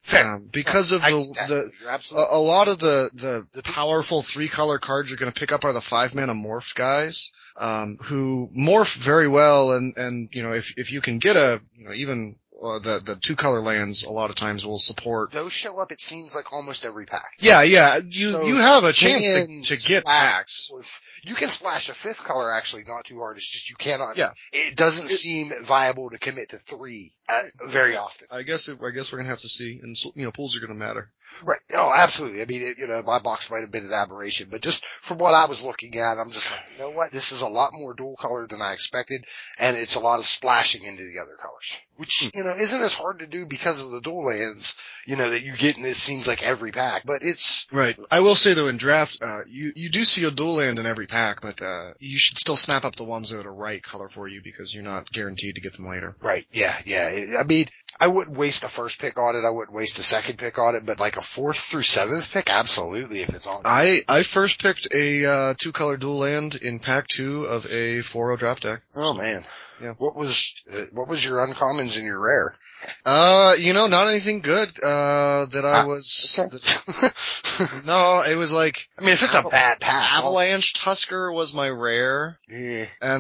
Fair. Because of You're absolutely a lot of the powerful 3-color cards you're going to pick up are the 5-mana morph guys, who morph very well, and you know, if you can get even the 2-color lands a lot of times will support. Those show up, it seems like almost every pack. Yeah. So You have a chance to get packs. You can splash a 5th color actually not too hard. It's just you cannot. Yeah. It doesn't seem viable to commit to 3 very often. I guess we're going to have to see, and pools are going to matter. Right. Oh, absolutely. I mean, my box might have been an aberration, but just from what I was looking at, I'm just like, you know what? This is a lot more dual color than I expected, and it's a lot of splashing into the other colors, which, isn't as hard to do because of the dual lands, that you get in this seems like every pack, but it's... Right. I will say though, in draft, you do see a dual land in every pack, but, you should still snap up the ones that are the right color for you because you're not guaranteed to get them later. Right. Yeah. I mean, I wouldn't waste a first pick on it. I wouldn't waste a second pick on it, but like a 4th through 7th pick, absolutely, if it's on. I first picked a 2-color dual land in pack 2 of a 4-0 draft deck. Oh man. Yeah. What was your uncommons and your rare? Not anything good, that I was, okay. no, it was like, I mean, if it's a bad pack. Avalanche Tusker was my rare. Yeah. And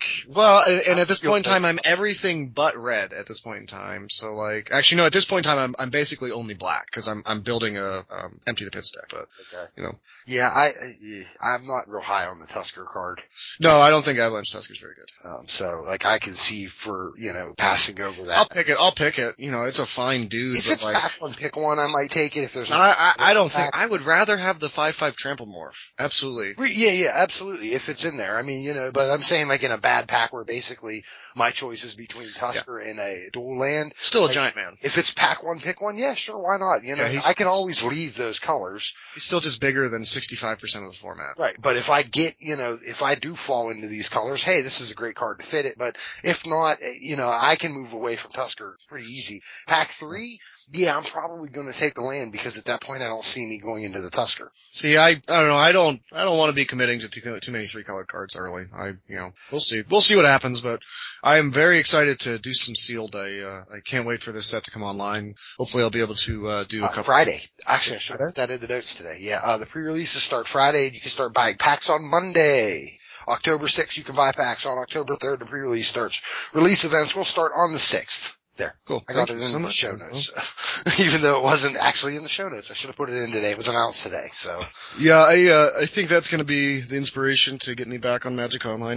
and at this point in time, I'm everything but red at this point in time. So actually no, at this point in time, I'm basically only black, cause I'm building a, Empty the Pits deck, but, okay. Yeah, I'm not real high on the Tusker card. No, I don't think Avalanche Tusker's very good. So I can see for, passing over that. I'll pick it. It's a fine dude. If it's pack one, pick one, I might take it. If there's I don't think, I would rather have the 5/5 trample morph. Absolutely. Yeah, absolutely. If it's in there. I mean, but I'm saying like in a bad pack where basically my choice is between Tusker and a dual land. Still a giant man. If it's pack one, pick one, yeah, sure, why not? I can always leave those colors. He's still just bigger than 65% of the format. Right. But if I get, if I do fall into these colors, hey, this is a great card to fit it. But if not, I can move away from Tusker pretty easy. Pack 3, yeah, I'm probably going to take the land because at that point I don't see me going into the Tusker. See, I don't know. I don't want to be committing to too many 3-colored cards early. We'll see. We'll see what happens, but I am very excited to do some sealed. I can't wait for this set to come online. Hopefully I'll be able to do a couple. Friday. Actually, I should have put that in the notes today. Yeah, the pre-releases start Friday and you can start buying packs on Monday. October 6th, you can buy packs. On October 3rd, the pre-release starts. Release events will start on the 6th. There. Cool. I got it in the show notes. Even though it wasn't actually in the show notes. I should have put it in today. It was announced today, so. Yeah, I think that's gonna be the inspiration to get me back on Magic Online.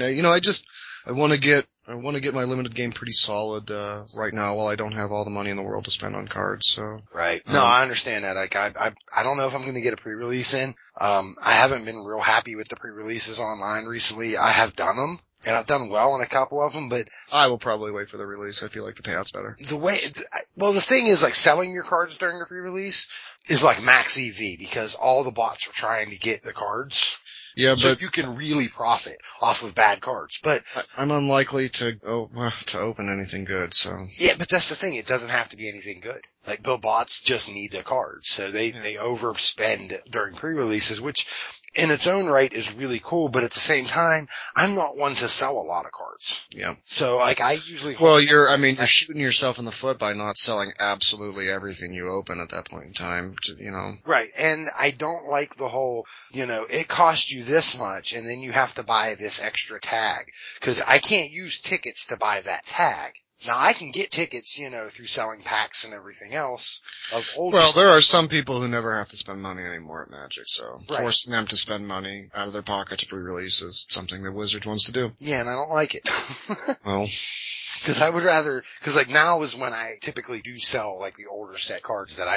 I want to get my limited game pretty solid, right now while I don't have all the money in the world to spend on cards, so. Right. No, I understand that. Like, I don't know if I'm going to get a pre-release in. I haven't been real happy with the pre-releases online recently. I have done them. And I've done well on a couple of them, but I will probably wait for the release. I feel like the payout's better. The thing is like selling your cards during the pre-release is like max EV because all the bots are trying to get the cards. Yeah, so but you can really profit off of bad cards. But I'm unlikely to open anything good, so. Yeah, but that's the thing. It doesn't have to be anything good. Like the bots just need the cards. So they overspend during pre-releases, which in its own right is really cool, but at the same time, I'm not one to sell a lot of cards. Yeah. So I usually... Well, you're shooting yourself in the foot by not selling absolutely everything you open at that point in time, Right. And I don't like the whole, it costs you this much and then you have to buy this extra tag. Cause I can't use tickets to buy that tag. Now I can get tickets, through selling packs and everything else of old Well, there are some people who never have to spend money anymore at Magic, so right. Forcing them to spend money out of their pocket to pre-release is something that Wizards wants to do. Yeah, and I don't like it. Well, cause I would rather, cause like now is when I typically do sell like the older set cards that I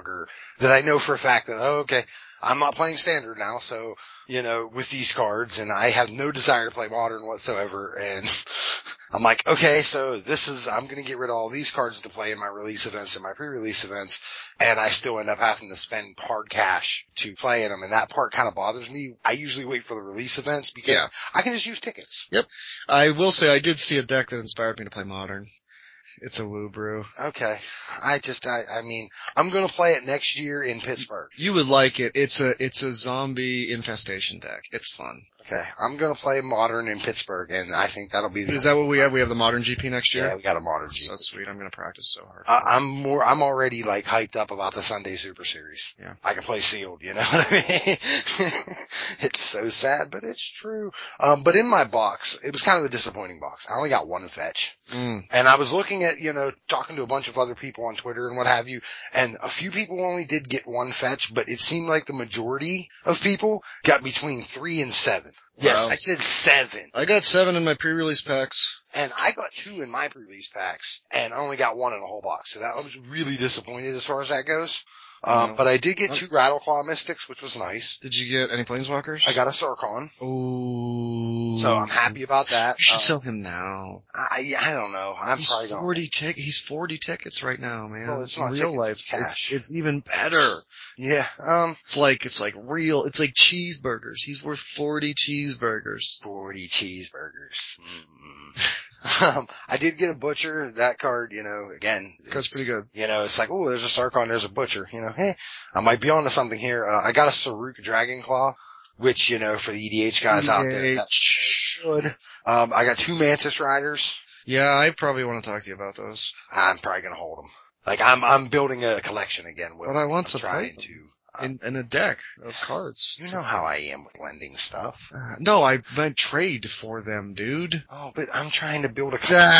know for a fact that, okay, I'm not playing standard now, so, with these cards and I have no desire to play modern whatsoever and I'm like, okay, so I'm going to get rid of all these cards to play in my release events and my pre-release events, and I still end up having to spend hard cash to play in them, and that part kind of bothers me. I usually wait for the release events because I can just use tickets. Yep. I will say I did see a deck that inspired me to play Modern. It's a Woo Brew. Okay. I mean, I'm gonna play it next year in Pittsburgh. You would like it. It's a zombie infestation deck. It's fun. Okay. I'm going to play Modern in Pittsburgh, and I think that'll be Is that what we have? We have the Modern GP next year? Yeah, we got a Modern GP. That's sweet. I'm going to practice so hard. I'm already like hyped up about the Sunday Super Series. Yeah. I can play sealed, you know what I mean? It's so sad, but it's true. But in my box, it was kind of a disappointing box. I only got one fetch. And I was looking at, talking to a bunch of other people on Twitter and what have you, and a few people only did get one fetch, but it seemed like the majority of people got between 3 and 7. Yes, Wow. I said 7. I got 7 in my pre-release packs. And I got 2 in my pre-release packs, and I only got 1 in the whole box. So I was really disappointed as far as that goes. But I did get 2 Rattleclaw Mystics, which was nice. Did you get any Planeswalkers? I got a Sarkon. Ooh. So I'm happy about that. You should sell him now. I don't know. I'm probably going to. He's 40 tickets right now, man. Well, it's not real tickets, life. it's cash. It's even better. Yeah. It's like cheeseburgers. He's worth 40 cheeseburgers. 40 cheeseburgers. I did get a Butcher. That card, again. Card's pretty good. It's like, oh, there's a Sarkon, there's a Butcher. Hey, I might be onto something here. I got a Saruk Dragonclaw, which, for the EDH guys out there, that's good. I got 2 Mantis Riders. Yeah, I probably want to talk to you about those. I'm probably gonna hold them. Like, I'm building a collection again, Will. But I want to try play in a deck of cards. You know how I am with lending stuff. No, I meant trade for them, dude. Oh, but I'm trying to build a collection.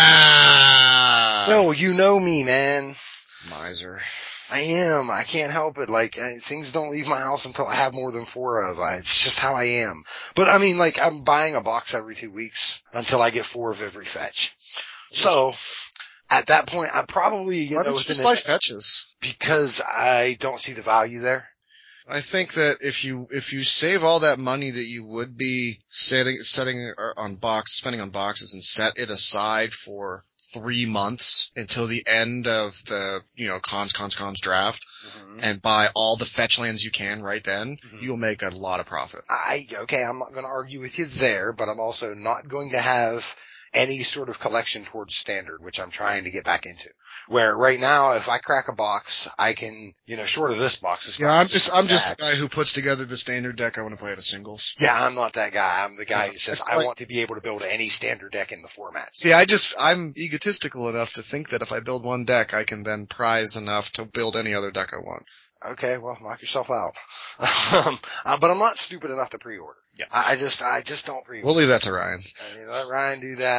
No, you know me, man. Miser. I am. I can't help it. Like, things don't leave my house until I have more than 4 of. It's just how I am. But I mean, like, I'm buying a box every 2 weeks until I get 4 of every fetch. So, at that point, I probably, Why don't you just buy fetches? Because I don't see the value there. I think that if you save all that money that you would be spending on boxes and set it aside for 3 months until the end of the, cons draft, and buy all the fetch lands you can right then, you'll make a lot of profit. Okay, I'm not gonna argue with you there, but I'm also not going to have any sort of collection towards standard, which I'm trying to get back into. Where right now, if I crack a box, I can, short of this box. I'm just the guy who puts together the standard deck I want to play at a singles. Yeah, I'm not that guy. I'm the guy who says I want to be able to build any standard deck in the format. See, I'm egotistical enough to think that if I build one deck, I can then prize enough to build any other deck I want. Okay, well, knock yourself out. But I'm not stupid enough to pre-order. Yeah. I just don't pre-order. We'll leave that to Ryan. Let Ryan do that.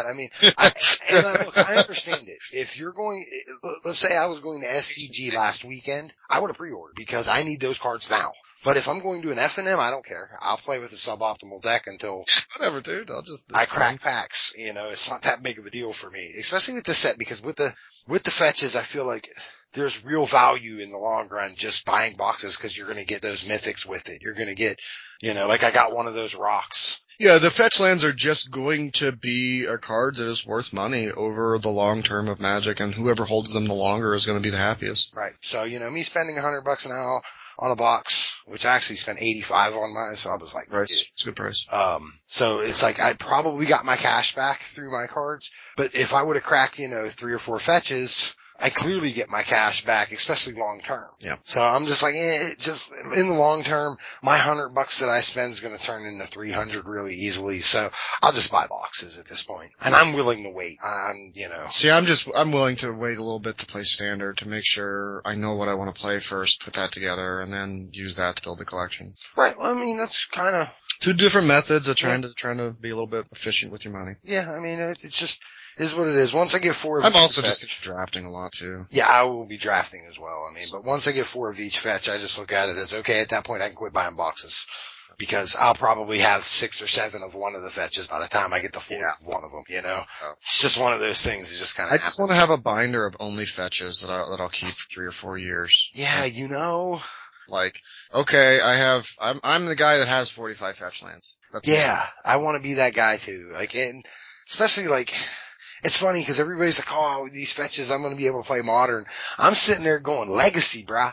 I understand it. If you're let's say I was going to SCG last weekend, I would have pre-ordered because I need those cards now. But if I'm going to an FNM, I don't care. I'll play with a suboptimal deck until whatever, dude. I crack packs. It's not that big of a deal for me, especially with this set because with the fetches, I feel like there's real value in the long run just buying boxes because you're going to get those mythics with it. You're going to get, like I got one of those rocks. Yeah, the fetch lands are just going to be a card that is worth money over the long term of Magic, and whoever holds them the longer is going to be the happiest. Right. So, me spending $100 now on a box, which I actually spent 85 on mine, so I was like, price. It's a good price. So it's like I probably got my cash back through my cards, but if I would have cracked, 3 or 4 fetches, I clearly get my cash back, especially long term. Yeah. So I'm just like, just in the long term, my $100 that I spend is going to turn into 300 really easily. So I'll just buy boxes at this point, and I'm willing to wait. See, I'm willing to wait a little bit to play standard to make sure I know what I want to play first, put that together, and then use that to build a collection. Right. Well, that's kind of 2 different methods of trying to be a little bit efficient with your money. Yeah. It's just is what it is. Once I get 4 of I'm also just drafting a lot too. Yeah, I will be drafting as well. But once I get 4 of each fetch, I just look at it as, okay, at that point I can quit buying boxes. Because I'll probably have 6 or 7 of one of the fetches by the time I get the 4th of one of them, It's just one of those things that just kind of I just want to have a binder of only fetches that I'll keep for 3 or 4 years. Yeah, Like, okay, I'm the guy that has 45 fetch lands. I want to be that guy too. And especially it's funny because everybody's like, oh, with these fetches, I'm going to be able to play Modern. I'm sitting there going, Legacy, brah.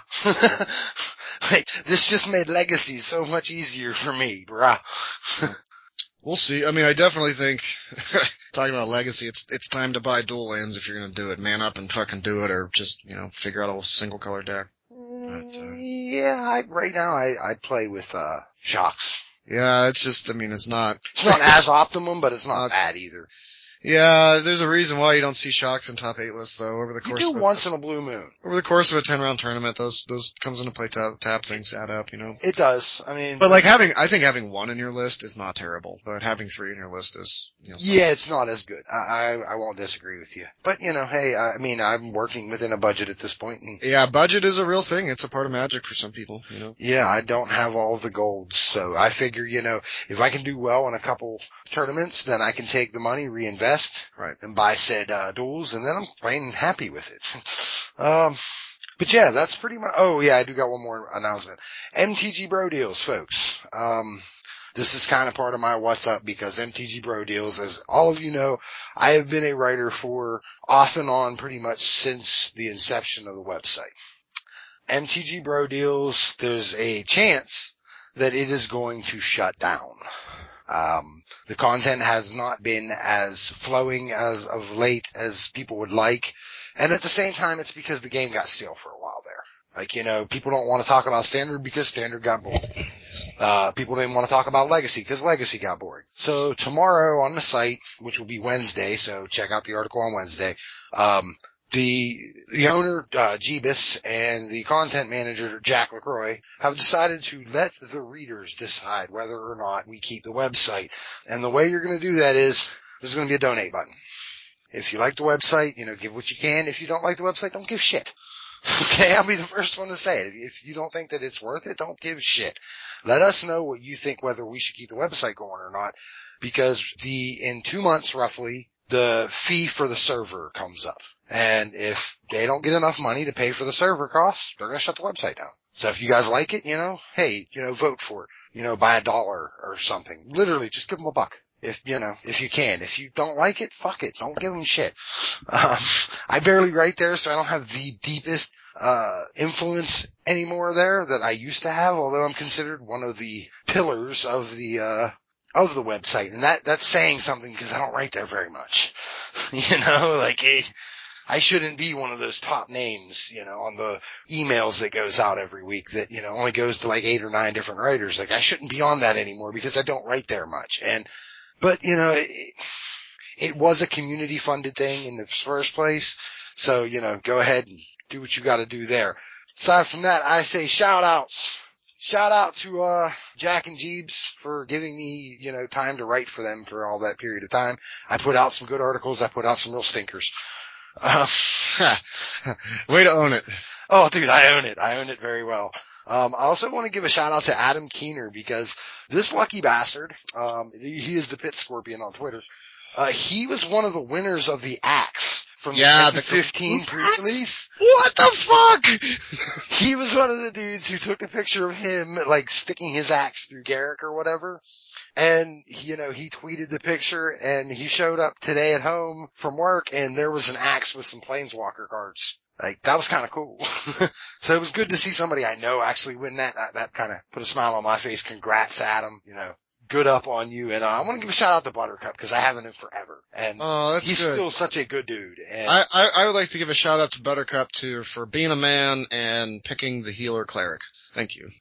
This just made Legacy so much easier for me, brah. We'll see. I definitely think, talking about Legacy, it's time to buy dual lands if you're going to do it. Man up and fucking do it, or just, figure out a single color deck. Right now I play with, Shocks. Yeah, it's just, I mean, it's not as optimum, but it's not bad either. Yeah, there's a reason why you don't see Shocks in top 8 lists though. Over the course you do once in a blue moon. Over the course of a 10-round tournament, those comes into play tab things add up, you know. It does. I mean, but like I think having 1 in your list is not terrible, but having 3 in your list is, you know. Yeah, it's not as good. I won't disagree with you. But you know, hey, I mean, I'm working within a budget at this point. And yeah, budget is a real thing. It's a part of Magic for some people, you know. Yeah, I don't have all the golds, so I figure, you know, if I can do well in a couple tournaments, then I can take the money, reinvest, right, and buy said duels, and then I'm plain happy with it. But yeah, that's pretty much. Oh yeah, I do got one more announcement. MTG Bro Deals, folks. This is kind of part of my what's up because MTG Bro Deals, as all of you know, I have been a writer for off and on pretty much since the inception of the website. MTG Bro Deals, there's a chance that it is going to shut down. The content has not been as flowing as of late as people would like. And at the same time, it's because the game got stale for a while there. Like, you know, people don't want to talk about Standard because Standard got boring. People didn't want to talk about Legacy because Legacy got boring. So tomorrow on the site, which will be Wednesday, so check out the article on Wednesday, the owner, Jeebus, and the content manager, Jack LaCroix, have decided to let the readers decide whether or not we keep the website. And the way you're going to do that is there's going to be a donate button. If you like the website, you know, give what you can. If you don't like the website, don't give shit. Okay, I'll be the first one to say it. If you don't think that it's worth it, don't give shit. Let us know what you think, whether we should keep the website going or not, because in 2 months roughly, the fee for the server comes up. And if they don't get enough money to pay for the server costs, they're going to shut the website down. So if you guys like it, you know, hey, you know, vote for it. You know, buy $1 or something. Literally, just give them $1. If you can. If you don't like it, fuck it. Don't give them shit. I barely write there, so I don't have the deepest, influence anymore there that I used to have, although I'm considered one of the pillars of the website. And that's saying something because I don't write there very much. You know, like, I shouldn't be one of those top names, you know, on the emails that goes out every week that, you know, only goes to like 8 or 9 different writers. Like, I shouldn't be on that anymore because I don't write there much. But, you know, it was a community funded thing in the first place. So, you know, go ahead and do what you got to do there. Aside from that, I say shout outs. Shout out to, Jack and Jeebs for giving me, you know, time to write for them for all that period of time. I put out some good articles. I put out some real stinkers. Way to own it. Oh, dude, I own it. I own it very well. I also want to give a shout out to Adam Keener because this lucky bastard, he is the Pit Scorpion on Twitter. He was one of the winners of the axe from the 15 pre-release. What the fuck? He was one of the dudes who took a picture of him, like, sticking his axe through Garrick or whatever. And, you know, he tweeted the picture and he showed up today at home from work and there was an axe with some Planeswalker cards. Like, that was kind of cool. So it was good to see somebody I know actually win that. That kind of put a smile on my face. Congrats, Adam. You know, good up on you. And I want to give a shout out to Buttercup because I haven't him forever. And he's still such a good dude. And I would like to give a shout out to Buttercup for being a man and picking the healer cleric. Thank you.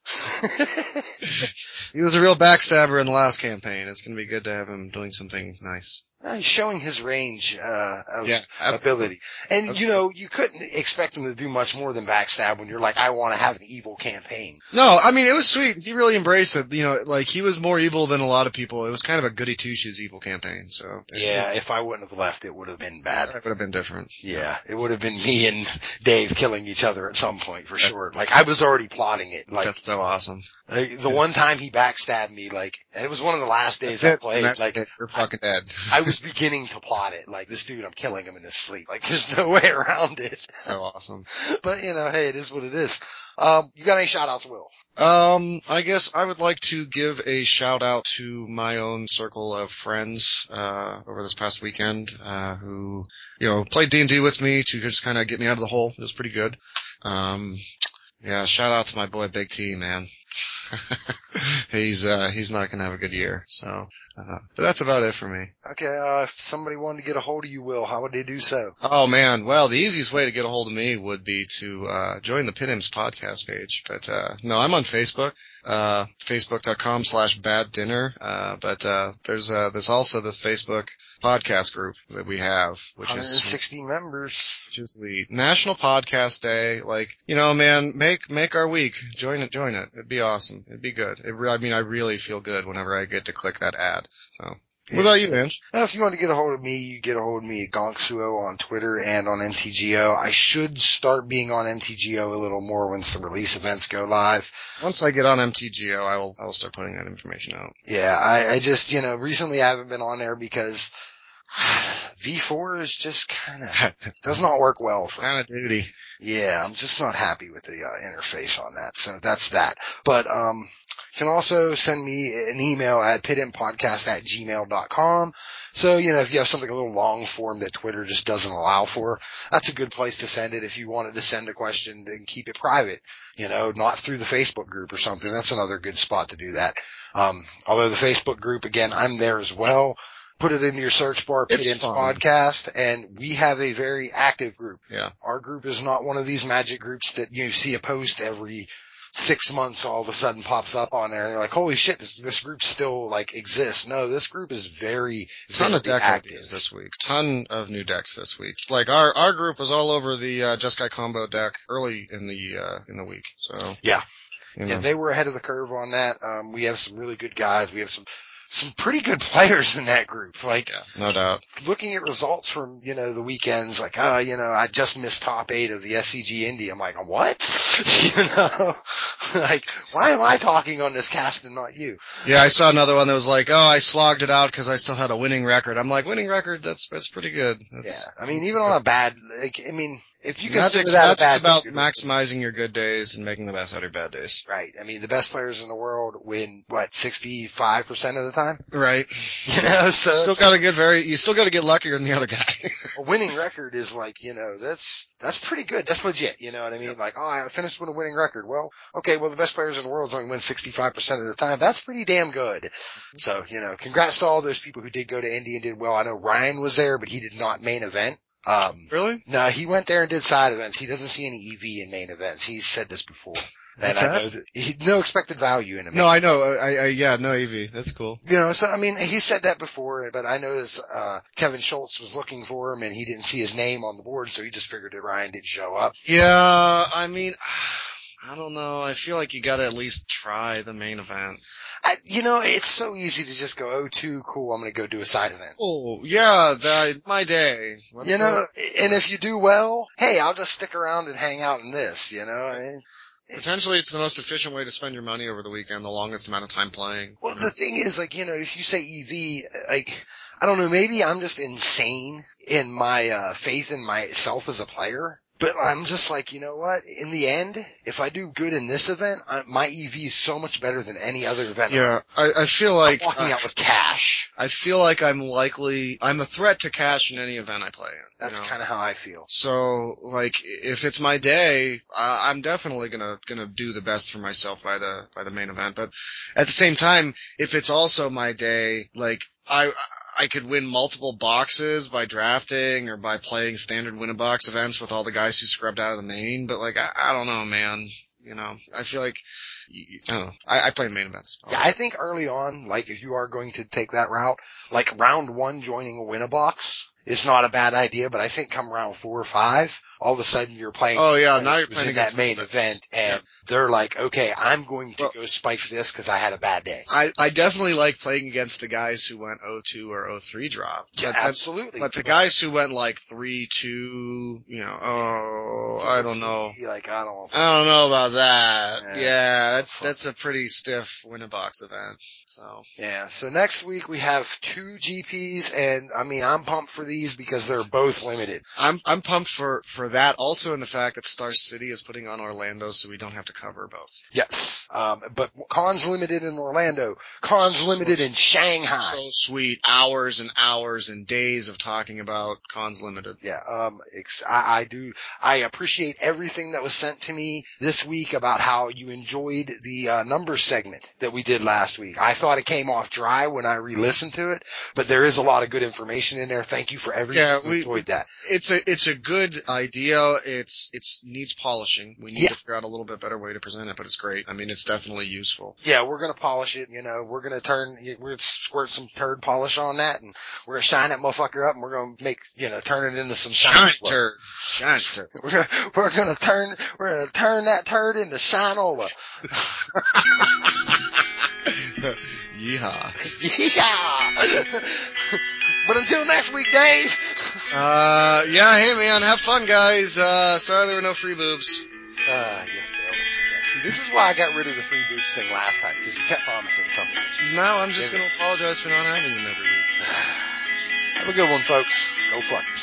He was a real backstabber in the last campaign. It's going to be good to have him doing something nice. He's showing his range of ability. And, you know, you couldn't expect him to do much more than backstab when you're like, I want to have an evil campaign. No, I mean, it was sweet. He really embraced it. You know, like, he was more evil than a lot of people. It was kind of a goody two-shoes evil campaign, so. Yeah, if I wouldn't have left, it would have been bad. It would have been different. Yeah, it would have been me and Dave killing each other at some point, for sure. Like, I was already plotting it. Like, that's so awesome. The one time he backstabbed me, like, and it was one of the last days I played, like, you're fucking dead. I was beginning to plot it, like, this dude, I'm killing him in his sleep. Like, there's no way around it. So awesome. But, you know, hey, it is what it is. You got any shout outs, Will? I guess I would like to give a shout out to my own circle of friends, over this past weekend, who, you know, played D&D with me to just kind of get me out of the hole. It was pretty good. Yeah, shout out to my boy Big T, man. He's not gonna have a good year. So, But that's about it for me. Okay, if somebody wanted to get a hold of you, Will, how would they do so? Oh man, well, the easiest way to get a hold of me would be to join the Pit-Ims podcast page. But no, I'm on Facebook, facebook.com/baddinner. But there's also this Facebook podcast group that we have, which 160 members. Which is the National Podcast Day. Like, you know, man, make our week. Join it. It'd be awesome. It'd be good. I really feel good whenever I get to click that ad. So. What about you, man? If you want to get a hold of me, you get a hold of me at Gonksuo on Twitter and on MTGO. I should start being on MTGO a little more once the release events go live. Once I get on MTGO, I will start putting that information out. Yeah, I just, recently I haven't been on there because V4 is just kind of, does not work well for me. Kind of duty. Yeah, I'm just not happy with the interface on that. So that's that. But, you can also send me an email at pitmpodcast@gmail.com. So, if you have something a little long form that Twitter just doesn't allow for, that's a good place to send it. If you wanted to send a question, then keep it private, not through the Facebook group or something. That's another good spot to do that. Although the Facebook group, again, I'm there as well. Put it into your search bar, Pit-Ims Podcast, and we have a very active group. Yeah. Our group is not one of these magic groups that you see a post every 6 months all of a sudden pops up on there and you're like, holy shit, this group still exists. No, this group is very, ton of deck active ideas this week. Ton of new decks this week. Like our group was all over the Jeskai combo deck early in the week. So yeah. You know. Yeah, they were ahead of the curve on that. We have some really good guys. We have some pretty good players in that group. No doubt. Looking at results from, the weekends, I just missed top 8 of the SCG Indy. I'm like, what? Why am I talking on this cast and not you? Yeah, I saw another one that was like, I slogged it out because I still had a winning record. I'm like, winning record, that's pretty good. Even on a bad, if you consider that a bad, it's about maximizing your good days and making the best out of your bad days. Right. The best players in the world win 65% of the time? Right. So you still gotta get luckier than the other guy. A winning record is that's pretty good. That's legit. You know what I mean? Yep. I finished with a winning record. Well, okay, the best players in the world only win 65% of the time. That's pretty damn good. So, congrats to all those people who did go to Indy and did well. I know Ryan was there, but he did not main event. Really? No, he went there and did side events. He doesn't see any EV in main events. He's said this before. And I know that no expected value in him. No, I know. No EV. That's cool. He said that before, but I know this, Kevin Schultz was looking for him and he didn't see his name on the board, so he just figured that Ryan didn't show up. Yeah, I don't know. I feel like you gotta at least try the main event. It's so easy to just go, 2, cool, I'm gonna go do a side event. Oh, yeah, my day. And if you do well, hey, I'll just stick around and hang out in this, Potentially it's the most efficient way to spend your money over the weekend, the longest amount of time playing. Well, the thing is, if you say EV, I don't know, maybe I'm just insane in my, faith in myself as a player. But I'm just like, you know what? In the end, if I do good in this event, my EV is so much better than any other event. Yeah, I feel like I'm walking out with cash. I feel like I'm a threat to cash in any event I play in. That's kind of how I feel. So, if it's my day, I'm definitely gonna do the best for myself by the main event. But at the same time, if it's also my day, I could win multiple boxes by drafting or by playing standard win-a-box events with all the guys who scrubbed out of the main, but I don't know, man. I feel like, I don't know. I play main events. Yeah, I think early on, if you are going to take that route, round 1 joining a win-a-box is not a bad idea, but I think come round 4 or 5, all of a sudden you're playing. Oh yeah, now you're playing in that main event, and they're like, okay, I'm going to go spike this because I had a bad day. I definitely like playing against the guys who went 0-2 or 0-3 drop. Yeah, absolutely. But the guys who went 3-2, I don't know. I don't know about that. Yeah, that's a pretty stiff win-a-box event. So. Yeah, so next week we have 2 GPs, and I'm pumped for these because they're both limited. I'm pumped for That also in the fact that Star City is putting on Orlando, so we don't have to cover both. Yes. But Cons Limited in Orlando, Cons Limited in Shanghai. So sweet. Hours and hours and days of talking about Cons Limited. Yeah. I appreciate everything that was sent to me this week about how you enjoyed the numbers segment that we did last week. I thought it came off dry when I re-listened to it, but there is a lot of good information in there. Thank you for everyone who enjoyed that. It's a good idea. It's needs polishing. We need to figure out a little bit better way to present it, but it's great. I mean, it's definitely useful. Yeah, we're gonna polish it, we're gonna squirt some turd polish on that, and we're gonna shine that motherfucker up, and we're gonna turn it into some shine turd. Shine turd. We're gonna turn that turd into shinola. Yeehaw. Yeehaw. But until next week, Dave. Hey man, have fun guys. Sorry there were no free boobs. You failed us again. See, this is why I got rid of the free boobs thing last time, because you kept promising something. Now I'm just gonna apologize for not having them every week. Have a good one, folks. Go fuck yourself.